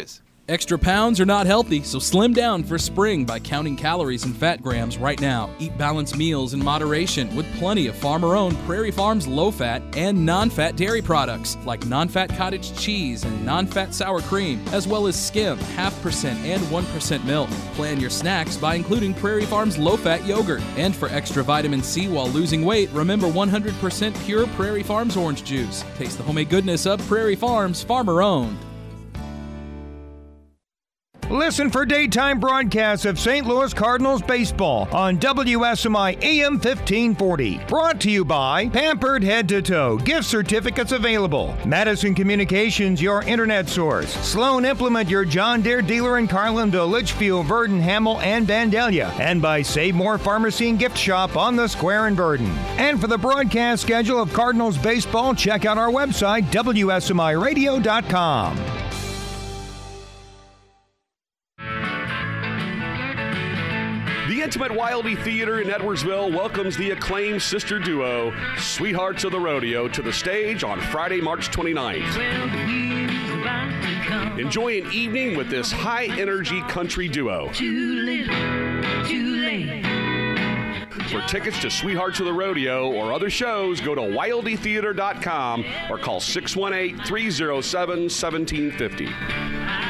Extra pounds are not healthy, so slim down for spring by counting calories and fat grams right now. Eat balanced meals in moderation with plenty of farmer-owned Prairie Farms low-fat and non-fat dairy products like non-fat cottage cheese and non-fat sour cream, as well as skim, half percent, and one percent milk. Plan your snacks by including Prairie Farms low-fat yogurt. And for extra vitamin C while losing weight, remember one hundred percent pure Prairie Farms orange juice. Taste the homemade goodness of Prairie Farms, farmer-owned. Listen for daytime broadcasts of Saint Louis Cardinals baseball on W S M I A M fifteen forty. Brought to you by Pampered Head to Toe. Gift certificates available. Madison Communications, your internet source. Sloan Implement, your John Deere dealer in Carlinville, Litchfield, Verdon, Hamel, and Vandalia. And by Save More Pharmacy and Gift Shop on the Square in Verdon. And for the broadcast schedule of Cardinals baseball, check out our website, W S M I radio dot com. The Intimate Wildey Theater in Edwardsville welcomes the acclaimed sister duo, Sweethearts of the Rodeo, to the stage on Friday, March twenty-ninth. Enjoy an evening with this high-energy country duo. Too little, too late. For tickets to Sweethearts of the Rodeo or other shows, go to wildey theater dot com or call six one eight, three oh seven, one seven five oh.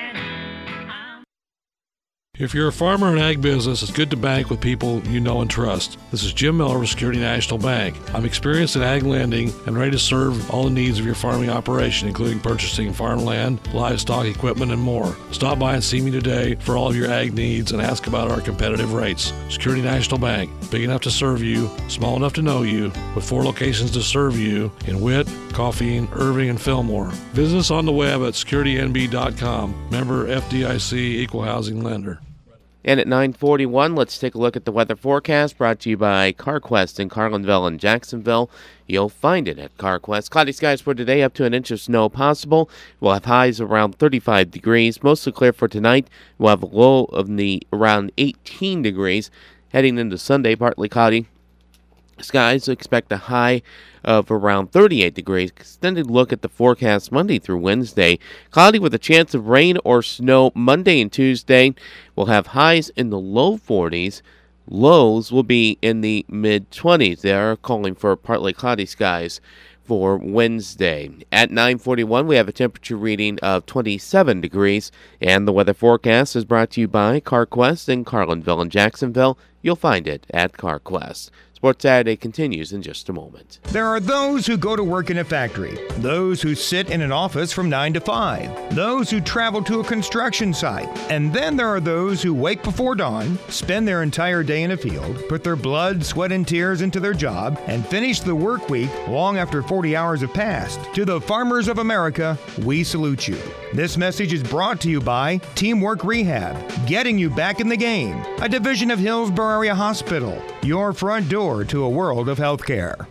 If you're a farmer and ag business, it's good to bank with people you know and trust. This is Jim Miller with Security National Bank. I'm experienced in ag lending and ready to serve all the needs of your farming operation, including purchasing farmland, livestock, equipment, and more. Stop by and see me today for all of your ag needs and ask about our competitive rates. Security National Bank, big enough to serve you, small enough to know you, with four locations to serve you in Witt, Coffeen, Irving, and Fillmore. Visit us on the web at security n b dot com. Member F D I C, Equal Housing Lender. And at nine forty-one, let's take a look at the weather forecast brought to you by CarQuest in Carlinville and Jacksonville. You'll find it at CarQuest. Cloudy skies for today, up to an inch of snow possible. We'll have highs around thirty-five degrees, mostly clear for tonight. We'll have a low of the around eighteen degrees. Heading into Sunday, partly cloudy skies. Expect a high of around thirty-eight degrees. Extended look at the forecast Monday through Wednesday. Cloudy with a chance of rain or snow Monday and Tuesday. We'll have highs in the low forties. Lows will be in the mid-twenties. They are calling for partly cloudy skies for Wednesday. At nine forty-one, we have a temperature reading of twenty-seven degrees. And the weather forecast is brought to you by CarQuest in Carlinville and Jacksonville. You'll find it at CarQuest. Sports Saturday continues in just a moment. There are those who go to work in a factory, those who sit in an office from nine to five, those who travel to a construction site, and then there are those who wake before dawn, spend their entire day in a field, put their blood, sweat, and tears into their job, and finish the work week long after forty hours have passed. To the farmers of America, we salute you. This message is brought to you by Teamwork Rehab, getting you back in the game, a division of Hillsborough Area Hospital, your front door to a world of healthcare.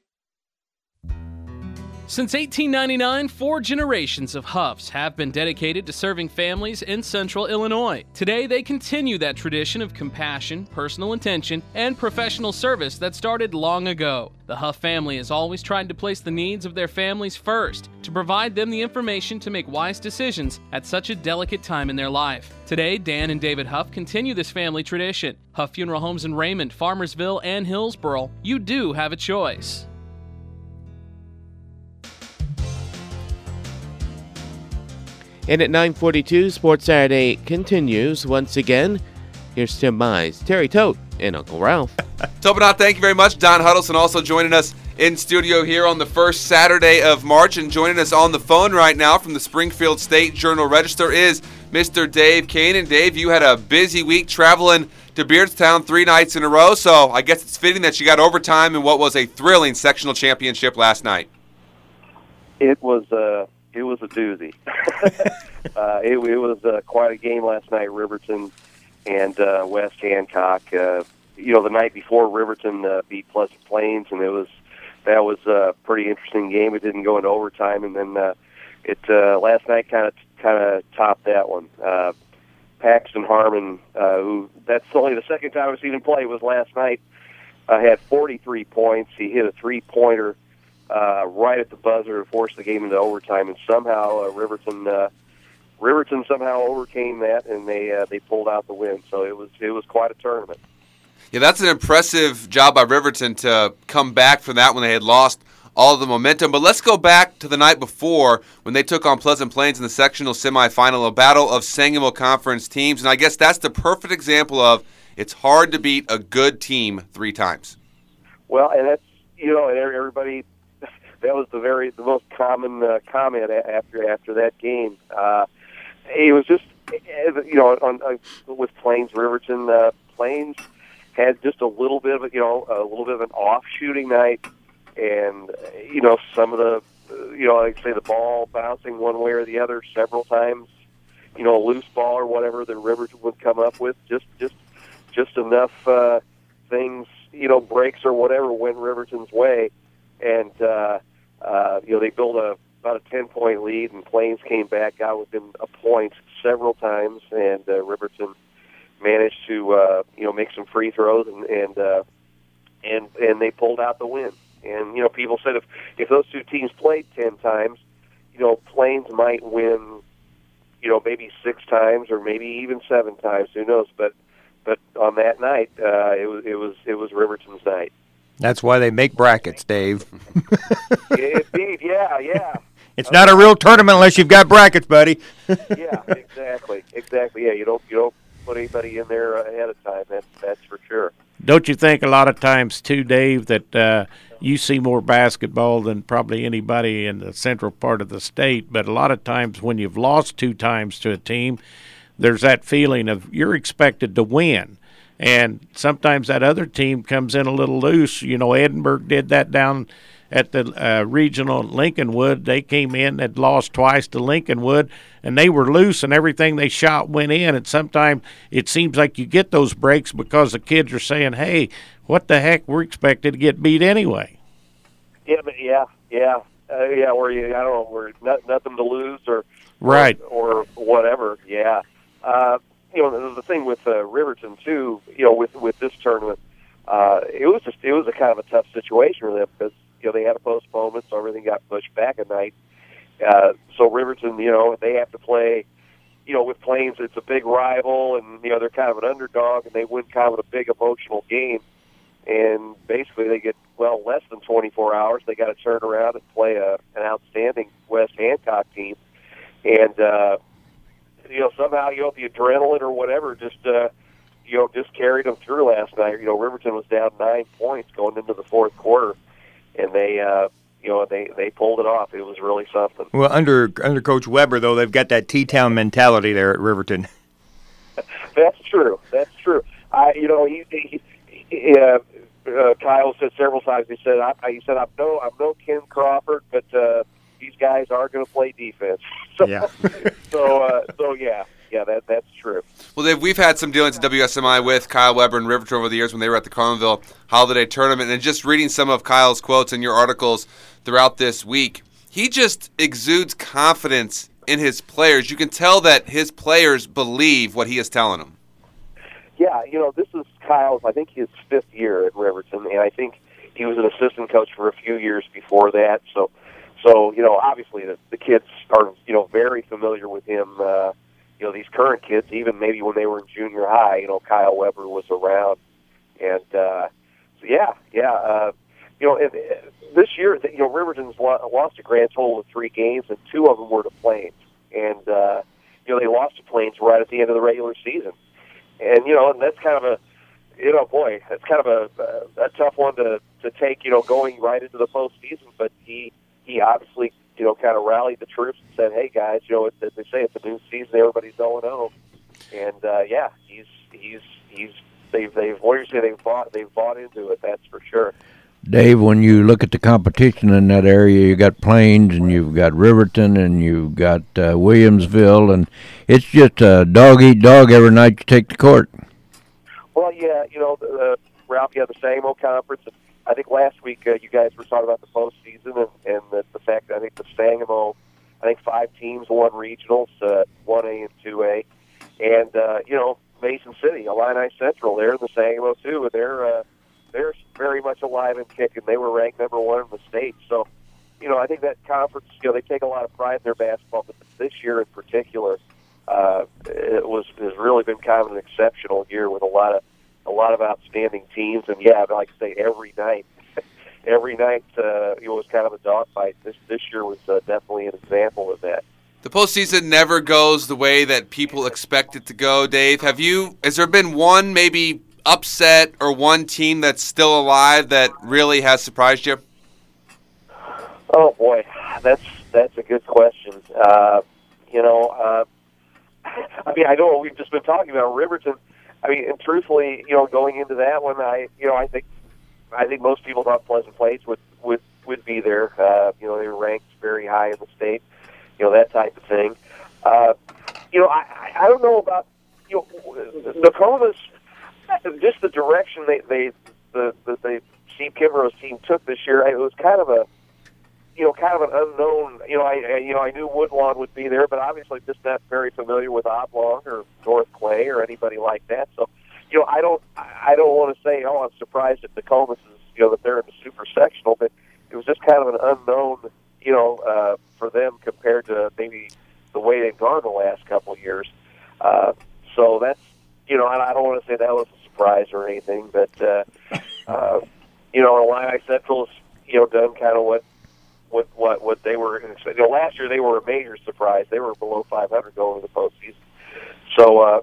Since eighteen ninety-nine, four generations of Huffs have been dedicated to serving families in central Illinois. Today, they continue that tradition of compassion, personal attention, and professional service that started long ago. The Huff family has always tried to place the needs of their families first, to provide them the information to make wise decisions at such a delicate time in their life. Today, Dan and David Huff continue this family tradition. Huff Funeral Homes in Raymond, Farmersville, and Hillsborough. You do have a choice. And at nine forty-two, Sports Saturday continues once again. Here's Tim Mize, Terry Tote, and Uncle Ralph. Topinot, thank you very much. Don Huddleston also joining us in studio here on the first Saturday of March, and joining us on the phone right now from the Springfield State Journal-Register is Mister Dave Kane. Dave, you had a busy week traveling to Beardstown three nights in a row, so I guess it's fitting that you got overtime in what was a thrilling sectional championship last night. It was uh, it was a doozy. uh, it, it was uh, quite a game last night. Riverton and uh, West Hancock. Uh, you know, the night before, Riverton uh, beat Pleasant Plains, and it was that was a pretty interesting game. It didn't go into overtime, and then uh, it uh, last night kind of kind of topped that one. Uh, Paxton Harmon, uh, who that's only the second time I've seen him play, was last night. Uh, had forty-three points. He hit a three-pointer uh, right at the buzzer to force the game into overtime, and somehow uh, Riverton uh, Riverton somehow overcame that, and they uh, they pulled out the win. So it was it was quite a tournament. Yeah, that's an impressive job by Riverton to come back from that when they had lost all of the momentum. But let's go back to the night before when they took on Pleasant Plains in the sectional semifinal, a battle of Sangamon Conference teams. And I guess that's the perfect example of it's hard to beat a good team three times. Well, and that's, you know, and everybody, that was the very, the most common uh, comment after after that game. Uh, it was just, you know, on, on with Plains Riverton, uh, Plains had just a little bit of a, you know, a little bit of an off shooting night, and you know, some of the, you know, like say the ball bouncing one way or the other several times, you know, a loose ball or whatever that Riverton would come up with, just just just enough uh, things, you know, breaks or whatever went Riverton's way, and uh, uh, you know, they built a about a ten point lead, and Plains came back, got within a point several times, and uh, Riverton managed to uh, you know, make some free throws, and and, uh, and and they pulled out the win. And you know, people said if if those two teams played ten times, you know, Plains might win, you know, maybe six times or maybe even seven times. Who knows? But but on that night, uh, it was it was it was Riverton's night. That's why they make brackets, Dave. Indeed, yeah, yeah. It's not a real tournament unless you've got brackets, buddy. Yeah, exactly, exactly. Yeah, you don't you don't put anybody in there ahead of time. That's that's for sure. Don't you think a lot of times too, Dave, that uh, you see more basketball than probably anybody in the central part of the state? But a lot of times when you've lost two times to a team, there's that feeling of you're expected to win. And sometimes that other team comes in a little loose. You know, Edinburgh did that down at the uh, regional at Lincolnwood. They came in, had lost twice to Lincolnwood, and they were loose, and everything they shot went in. And sometimes it seems like you get those breaks because the kids are saying, hey, what the heck, we're expected to get beat anyway. Yeah, but yeah, yeah, uh, yeah, or you, I don't know, we're not, nothing to lose or right or, or whatever, yeah. Uh, you know, the, the thing with uh, Riverton, too, you know, with, with this tournament, uh, it was just, it was a kind of a tough situation for them because, you know, they had a postponement, so everything got pushed back a night. Uh, so Riverton, you know, they have to play, you know, with Plains, it's a big rival, and, you know, they're kind of an underdog, and they win kind of a big emotional game. And basically they get, well, less than twenty-four hours. They got to turn around and play a, an outstanding West Hancock team. And, uh, you know, somehow, you know, the adrenaline or whatever just, uh, you know, just carried them through last night. You know, Riverton was down nine points going into the fourth quarter, and they, uh, you know, they, they pulled it off. It was really something. Well, under under Coach Weber, though, they've got that T-Town mentality there at Riverton. That's true. That's true. I, you know, he, he, he uh, uh, Kyle said several times. He said, I, he said, I'm no, I'm no Ken Crawford, but uh, these guys are going to play defense. So, yeah. so, uh, so yeah, yeah, that that's true. Well, Dave, we've had some dealings at W S M I with Kyle Weber and Riverton over the years when they were at the Carlinville Holiday Tournament, and just reading some of Kyle's quotes in your articles throughout this week, he just exudes confidence in his players. You can tell that his players believe what he is telling them. Yeah, you know, this is Kyle's, I think, his fifth year at Riverton, and I think he was an assistant coach for a few years before that. So, so you know, obviously the, the kids are, you know, very familiar with him. Uh, you know, these current kids, even maybe when they were in junior high, you know, Kyle Weber was around. And, uh, so, yeah, yeah. Uh, you know, if, if this year, you know, Riverton's lost a grand total of three games, and two of them were to Plains. And, uh, you know, they lost to Plains right at the end of the regular season. And, you know, and that's kind of a, you know, boy, that's kind of a, a, a tough one to, to take, you know, going right into the postseason. But he, he obviously, you know, kind of rallied the troops and said, hey, guys, you know, as they say, it's a new season, everybody's oh and oh. And, uh, yeah, he's, he's, he's, they've, they've, what do you say, they've bought, they've bought into it, that's for sure. Dave, when you look at the competition in that area, you got Plains and you've got Riverton and you've got uh, Williamsville, and it's just a dog-eat-dog every night you take the court. Well, yeah, you know, uh, Ralph, you have the Sangamo Conference. And I think last week uh, you guys were talking about the postseason and, and the, the fact that I think the Sangamo, I think five teams won regionals, uh, one A and two A. And, uh, you know, Mason City, Illini Central, they're in the Sangamo too, and they're uh, they're very much alive and kicking. They were ranked number one in the state. So, you know, I think that conference, you know, they take a lot of pride in their basketball, but this year in particular, uh, it was has really been kind of an exceptional year with a lot of a lot of outstanding teams. And yeah, like I say, every night, every night, uh, it was kind of a dogfight. This this year was uh, definitely an example of that. The postseason never goes the way that people expect it to go, Dave. Have you? Has there been one maybe upset or one team that's still alive that really has surprised you? Oh boy, that's that's a good question. Uh, you know, uh, I mean, I know we've just been talking about Riverton. I mean, and truthfully, you know, going into that one, I you know, I think I think most people thought Pleasant Plains would would would be there. Uh, you know, they were ranked very high in the state. You know, that type of thing. Uh, you know, I I don't know about you know Nokomis. Just the direction they they the the, the Steve Kimbrough's team took this year, it was kind of a you know kind of an unknown. You know, I, I you know I knew Woodlawn would be there, but obviously just not very familiar with Oblong or North Clay or anybody like that. So, you know, I don't I don't want to say oh I'm surprised that Nokomis is you know that they're in the super sectional, but it was just kind of an unknown you know uh, for them compared to maybe the way they've gone the last couple of years. Uh, so that's. You know, I don't want to say that was a surprise or anything, but, uh, uh, you know, Illini Central's, you know, done kind of what, what, what, what they were expecting. You know, last year they were a major surprise. They were below five hundred going into the postseason. So, uh,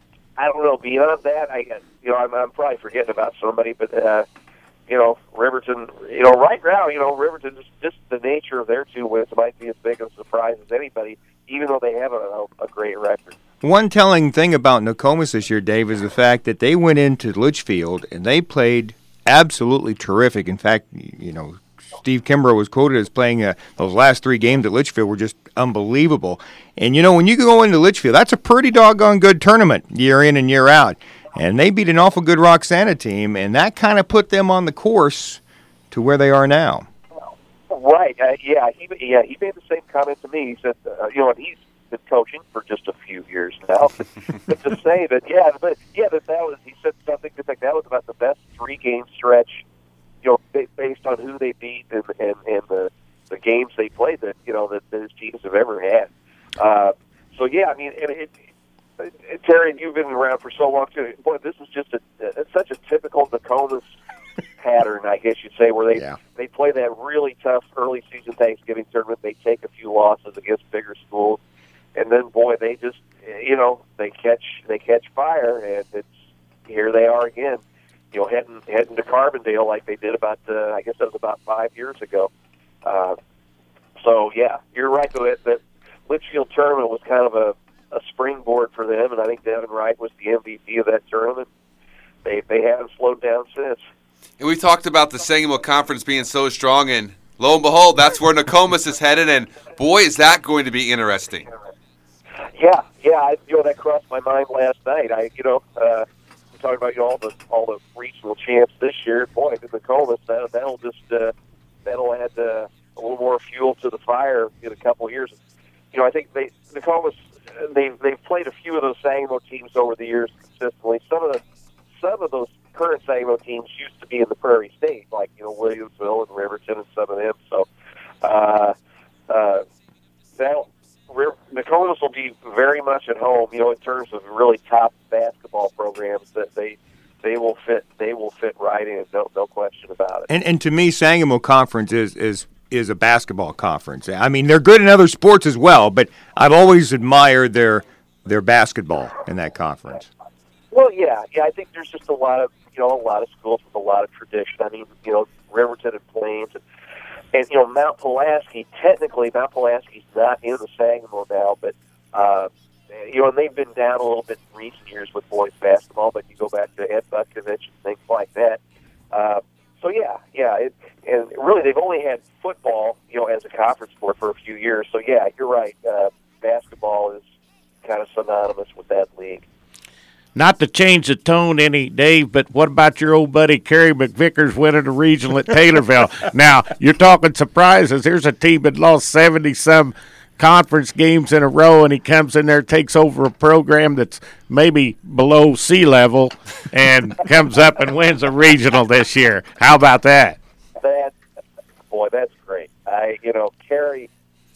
I don't know. Beyond that, I, you know, I'm, I'm probably forgetting about somebody, but, uh, you know, Riverton, you know, right now, you know, Riverton, just, just the nature of their two wins might be as big a surprise as anybody, even though they have a, a great record. One telling thing about Nokomis this year, Dave, is the fact that they went into Litchfield and they played absolutely terrific. In fact, you know, Steve Kimbrough was quoted as playing uh, those last three games at Litchfield were just unbelievable. And, you know, when you go into Litchfield, that's a pretty doggone good tournament year in and year out. And they beat an awful good Roxana team, and that kind of put them on the course to where they are now. Right. Uh, yeah, he yeah he made the same comment to me. He said, uh, you know, and he's been coaching for just a few years now. But to say that, yeah, but yeah, that that was he said something to think that was about the best three game stretch, you know, based on who they beat and and, and the the games they played that you know that, that his teams have ever had. Uh, so yeah, I mean, and it, it, it, Terry, you've been around for so long too. Boy, this is just a it's such a typical Nokomis pattern, I guess you'd say, where they yeah. they play that really tough early season Thanksgiving tournament. They take a few losses against bigger schools, and then boy, they just you know they catch they catch fire, and it's here they are again, you know, heading heading to Carbondale like they did about uh, I guess that was about five years ago. Uh, so yeah, you're right though. That, that Litchfield tournament was kind of a, a springboard for them, and I think Devin Wright was the M V P of that tournament. They they haven't slowed down since. And we talked about the Sangamon Conference being so strong, and lo and behold, that's where Nokomis is headed, and boy, is that going to be interesting. Yeah, yeah, I, you know, that crossed my mind last night. I, you know, uh, we're talking about you know all the all the regional champs this year. Boy, the Nokomis, that that'll just uh, that'll add uh, a little more fuel to the fire in a couple of years. You know, I think they Nokomis they they've played a few of those Sangamo teams over the years consistently. Some of the some of those current Sangamo teams used to be in the Prairie State, like you know Williamsville and Riverton and some of them. So uh, uh, that Nokomis will be very much at home, you know, in terms of really top basketball programs that they they will fit they will fit right in. No no question about it. And and to me, Sangamo Conference is is is a basketball conference. I mean, they're good in other sports as well, but I've always admired their their basketball in that conference. Well, yeah, yeah. I think there's just a lot of you know a lot of schools with a lot of tradition. I mean, you know, Riverton and Plains, and, and you know Mount Pulaski. Technically, Mount Pulaski's not in the Sangamo now, but uh, you know, and they've been down a little bit in recent years with boys basketball. But you go back to Ed Butkovich and things like that. Uh, so yeah, yeah, it, and really they've only had football, you know, as a conference sport for a few years. So yeah, you're right. Uh, basketball is kind of synonymous with that league. Not to change the tone any, Dave, but what about your old buddy Kerry McVickers winning a regional at Taylorville? Now, you're talking surprises. Here's a team that lost seventy-some conference games in a row, and he comes in there, takes over a program that's maybe below sea level, and comes up and wins a regional this year. How about that? That boy, that's great. Uh, I, you know, carry.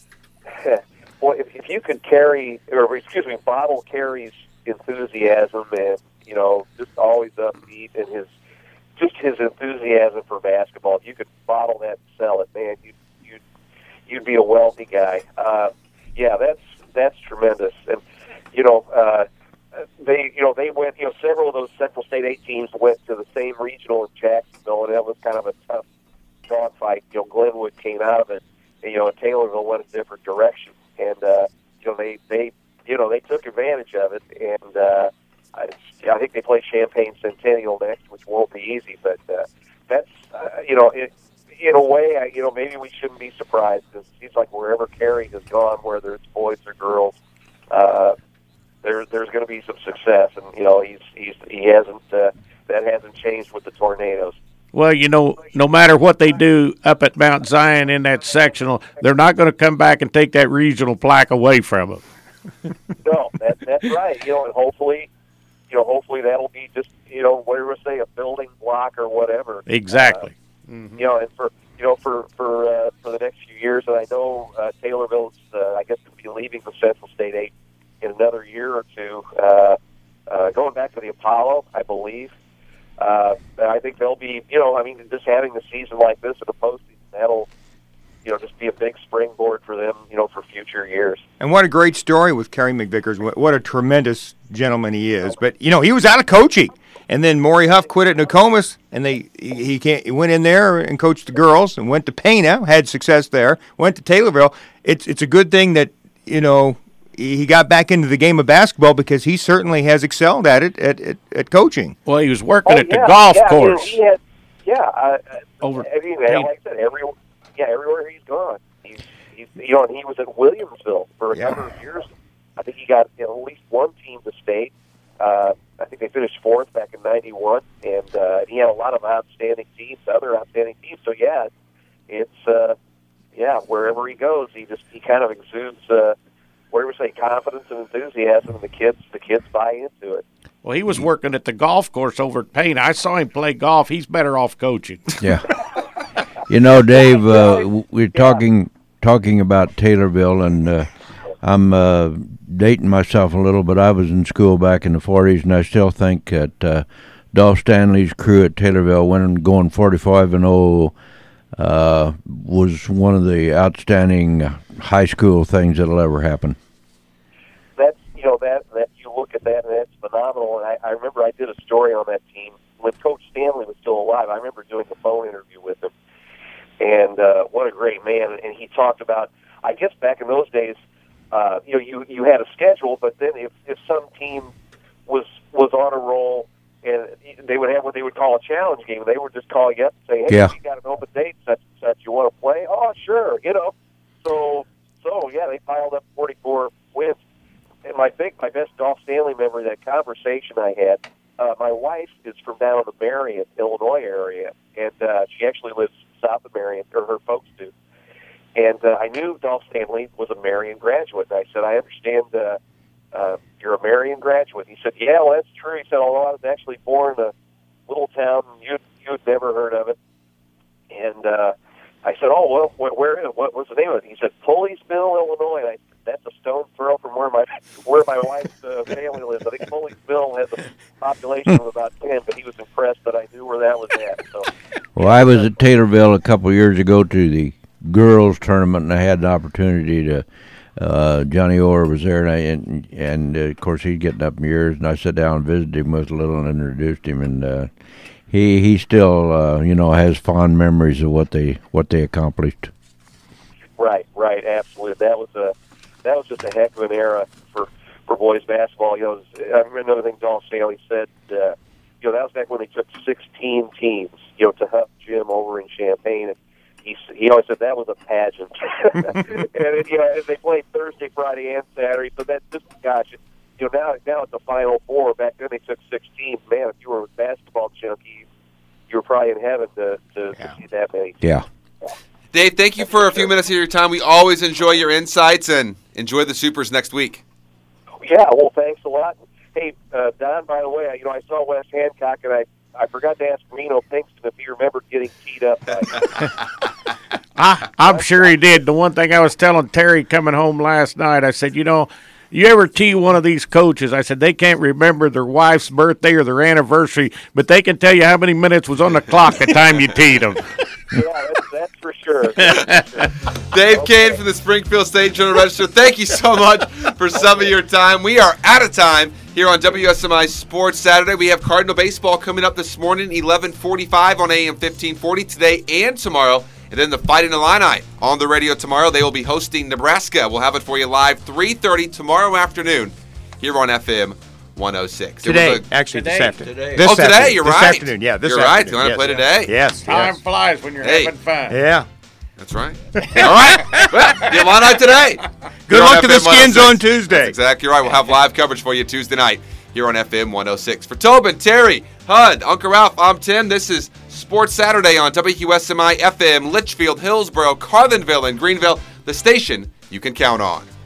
Well, if, if you could carry, or excuse me, bottle Carey's enthusiasm and, you know, just always upbeat and his, just his enthusiasm for basketball. If you could bottle that and sell it, man, you'd you'd you'd be a wealthy guy. Uh, yeah, that's that's tremendous. And you know, uh, they you know they went. You know, several of those Central State eight teams went to the same regional in Jacksonville, and that was kind of a tough dogfight. You know, Glenwood came out of it, and, you know, and Taylorville went a different direction. And uh, you know they, they you know they took advantage of it, and uh, I, I think they play Champaign Centennial next, which won't be easy. But uh, that's uh, you know it, in a way, I, you know maybe we shouldn't be surprised, because it seems like wherever Carey has gone, whether it's boys or girls, uh, there there's going to be some success, and you know he's he's he hasn't uh, that hasn't changed with the Tornadoes. Well, you know, no matter what they do up at Mount Zion in that sectional, they're not going to come back and take that regional plaque away from them. No, that, that's right. You know, and hopefully, you know, hopefully that'll be just, you know, whatever we say, a building block or whatever. Exactly. Uh, mm-hmm. You know, and for you know for for uh, for the next few years, and I know uh, Taylorville's, uh, I guess, going to be leaving the Central State eight in another year or two, uh, uh, going back to the Apollo, I believe. Uh, I think they'll be, you know, I mean, just having a season like this in the postseason, that'll, you know, just be a big springboard for them, you know, for future years. And what a great story with Kerry McVickers. What, what a tremendous gentleman he is. But, you know, he was out of coaching. And then Maury Huff quit at Nokomis, and they he, he, can't, he went in there and coached the girls and went to Pana, had success there, went to Taylorville. It's, it's a good thing that, you know, he got back into the game of basketball, because he certainly has excelled at it at, at, at coaching. Well, he was working oh, at yeah, the golf yeah, course. He had, yeah, uh, Over, I mean, like I said, every, yeah, everywhere he's gone. He's, he's, you know, and he was at Williamsville for a yeah. number of years. I think he got, you know, at least one team to state. Uh, I think they finished fourth back in ninety-one, and uh, he had a lot of outstanding teams, other outstanding teams. So yeah, it's uh, yeah, wherever he goes, he just he kind of exudes. Uh, Where we say confidence and enthusiasm, and the kids, the kids buy into it. Well, he was working at the golf course over at Payne. I saw him play golf. He's better off coaching. Yeah. You know, Dave, uh, we're talking talking about Taylorville, and uh, I'm uh, dating myself a little, but I was in school back in the forties, and I still think that uh, Dolph Stanley's crew at Taylorville winning, going forty-five and oh, uh, was one of the outstanding high school things that'll ever happen. That's, you know, that, that you look at that, and that's phenomenal. And I, I remember I did a story on that team when Coach Stanley was still alive. I remember doing a phone interview with him, and uh, what a great man. And he talked about, I guess back in those days, uh, you know, you, you had a schedule, but then if, if some team was was on a roll, and they would have what they would call a challenge game, they would just call you up and say, hey, yeah. you got an open date, such and such, you want to play? Oh, sure, you know. So, so yeah, they piled up forty-four wins. And my big, my best Dolph Stanley memory, that conversation I had, uh, my wife is from down in the Marion, Illinois area, and uh, she actually lives south of Marion, or her folks do. And uh, I knew Dolph Stanley was a Marion graduate. And I said, I understand uh, uh, you're a Marion graduate. He said, yeah, well, that's true. He said, although I was actually born in a little town, you'd, you'd never heard of it. And uh, I said, oh, well, where, where is it? What was the name of it? He said, Pulley'sville, Illinois. And I said, that's a stone's throw from where my where my wife's uh, family lives. I think Pulley'sville has a population of about ten, but he was impressed that I knew where that was at. So, well, I was at Taylorville a couple of years ago to the girls tournament, and I had the opportunity to. Uh, Johnny Orr was there, and, I, and, and uh, of course he's getting up in years, and I sat down and visited him with a little and introduced him, and uh, he he still uh, you know has fond memories of what they what they accomplished. Right, right, absolutely. That was a that was just a heck of an era for, for boys basketball. You know, I remember another thing Dolph Stanley said. Uh, you know, that was back when they took sixteen teams, you know, to Huff Gym over in Champaign. And he he always said that was a pageant. And you know, they played Thursday, Friday, and Saturday. So that just gosh, you know, now now it's the Final Four. Back then they took six teams. Man, if you were a basketball junkie, you were probably in heaven to to, yeah. to see that many. Yeah. Dave, thank you for a few minutes of your time. We always enjoy your insights, and enjoy the Supers next week. Yeah, well, thanks a lot. Hey, uh, Don, by the way, you know, I saw Wes Hancock, and I, I forgot to ask Reno Pinkston if he remembered getting teed up. I, I'm sure he did. The one thing I was telling Terry coming home last night, I said, you know, you ever tee one of these coaches? I said, they can't remember their wife's birthday or their anniversary, but they can tell you how many minutes was on the clock the time you teed them. Yeah, that's, that's for sure. That's for sure. Dave Kane from the Springfield State Journal-Register, thank you so much for some of your time. We are out of time here on W S M I Sports Saturday. We have Cardinal baseball coming up this morning, eleven forty-five on A M fifteen forty today and tomorrow. And then the Fighting Illini on the radio tomorrow. They will be hosting Nebraska. We'll have it for you live three thirty tomorrow afternoon here on F M one oh six. Today, a, actually today, this afternoon. Today. This oh, today, afternoon. you're this right. Afternoon. Yeah, this you're afternoon. right. You want to yes, play yes. today? Yes. Time yes. flies when you're Hey. having fun. Yeah. That's right. All right. Well, the Illini today. Good Here on luck to the F M Skins one oh six. on Tuesday. That's exactly right. We'll have live coverage for you Tuesday night here on F M one oh six. For Tobin, Terry, Hud, Uncle Ralph, I'm Tim. This is Sports Saturday on W Q S M I F M, Litchfield, Hillsboro, Carlinville, and Greenville, the station you can count on.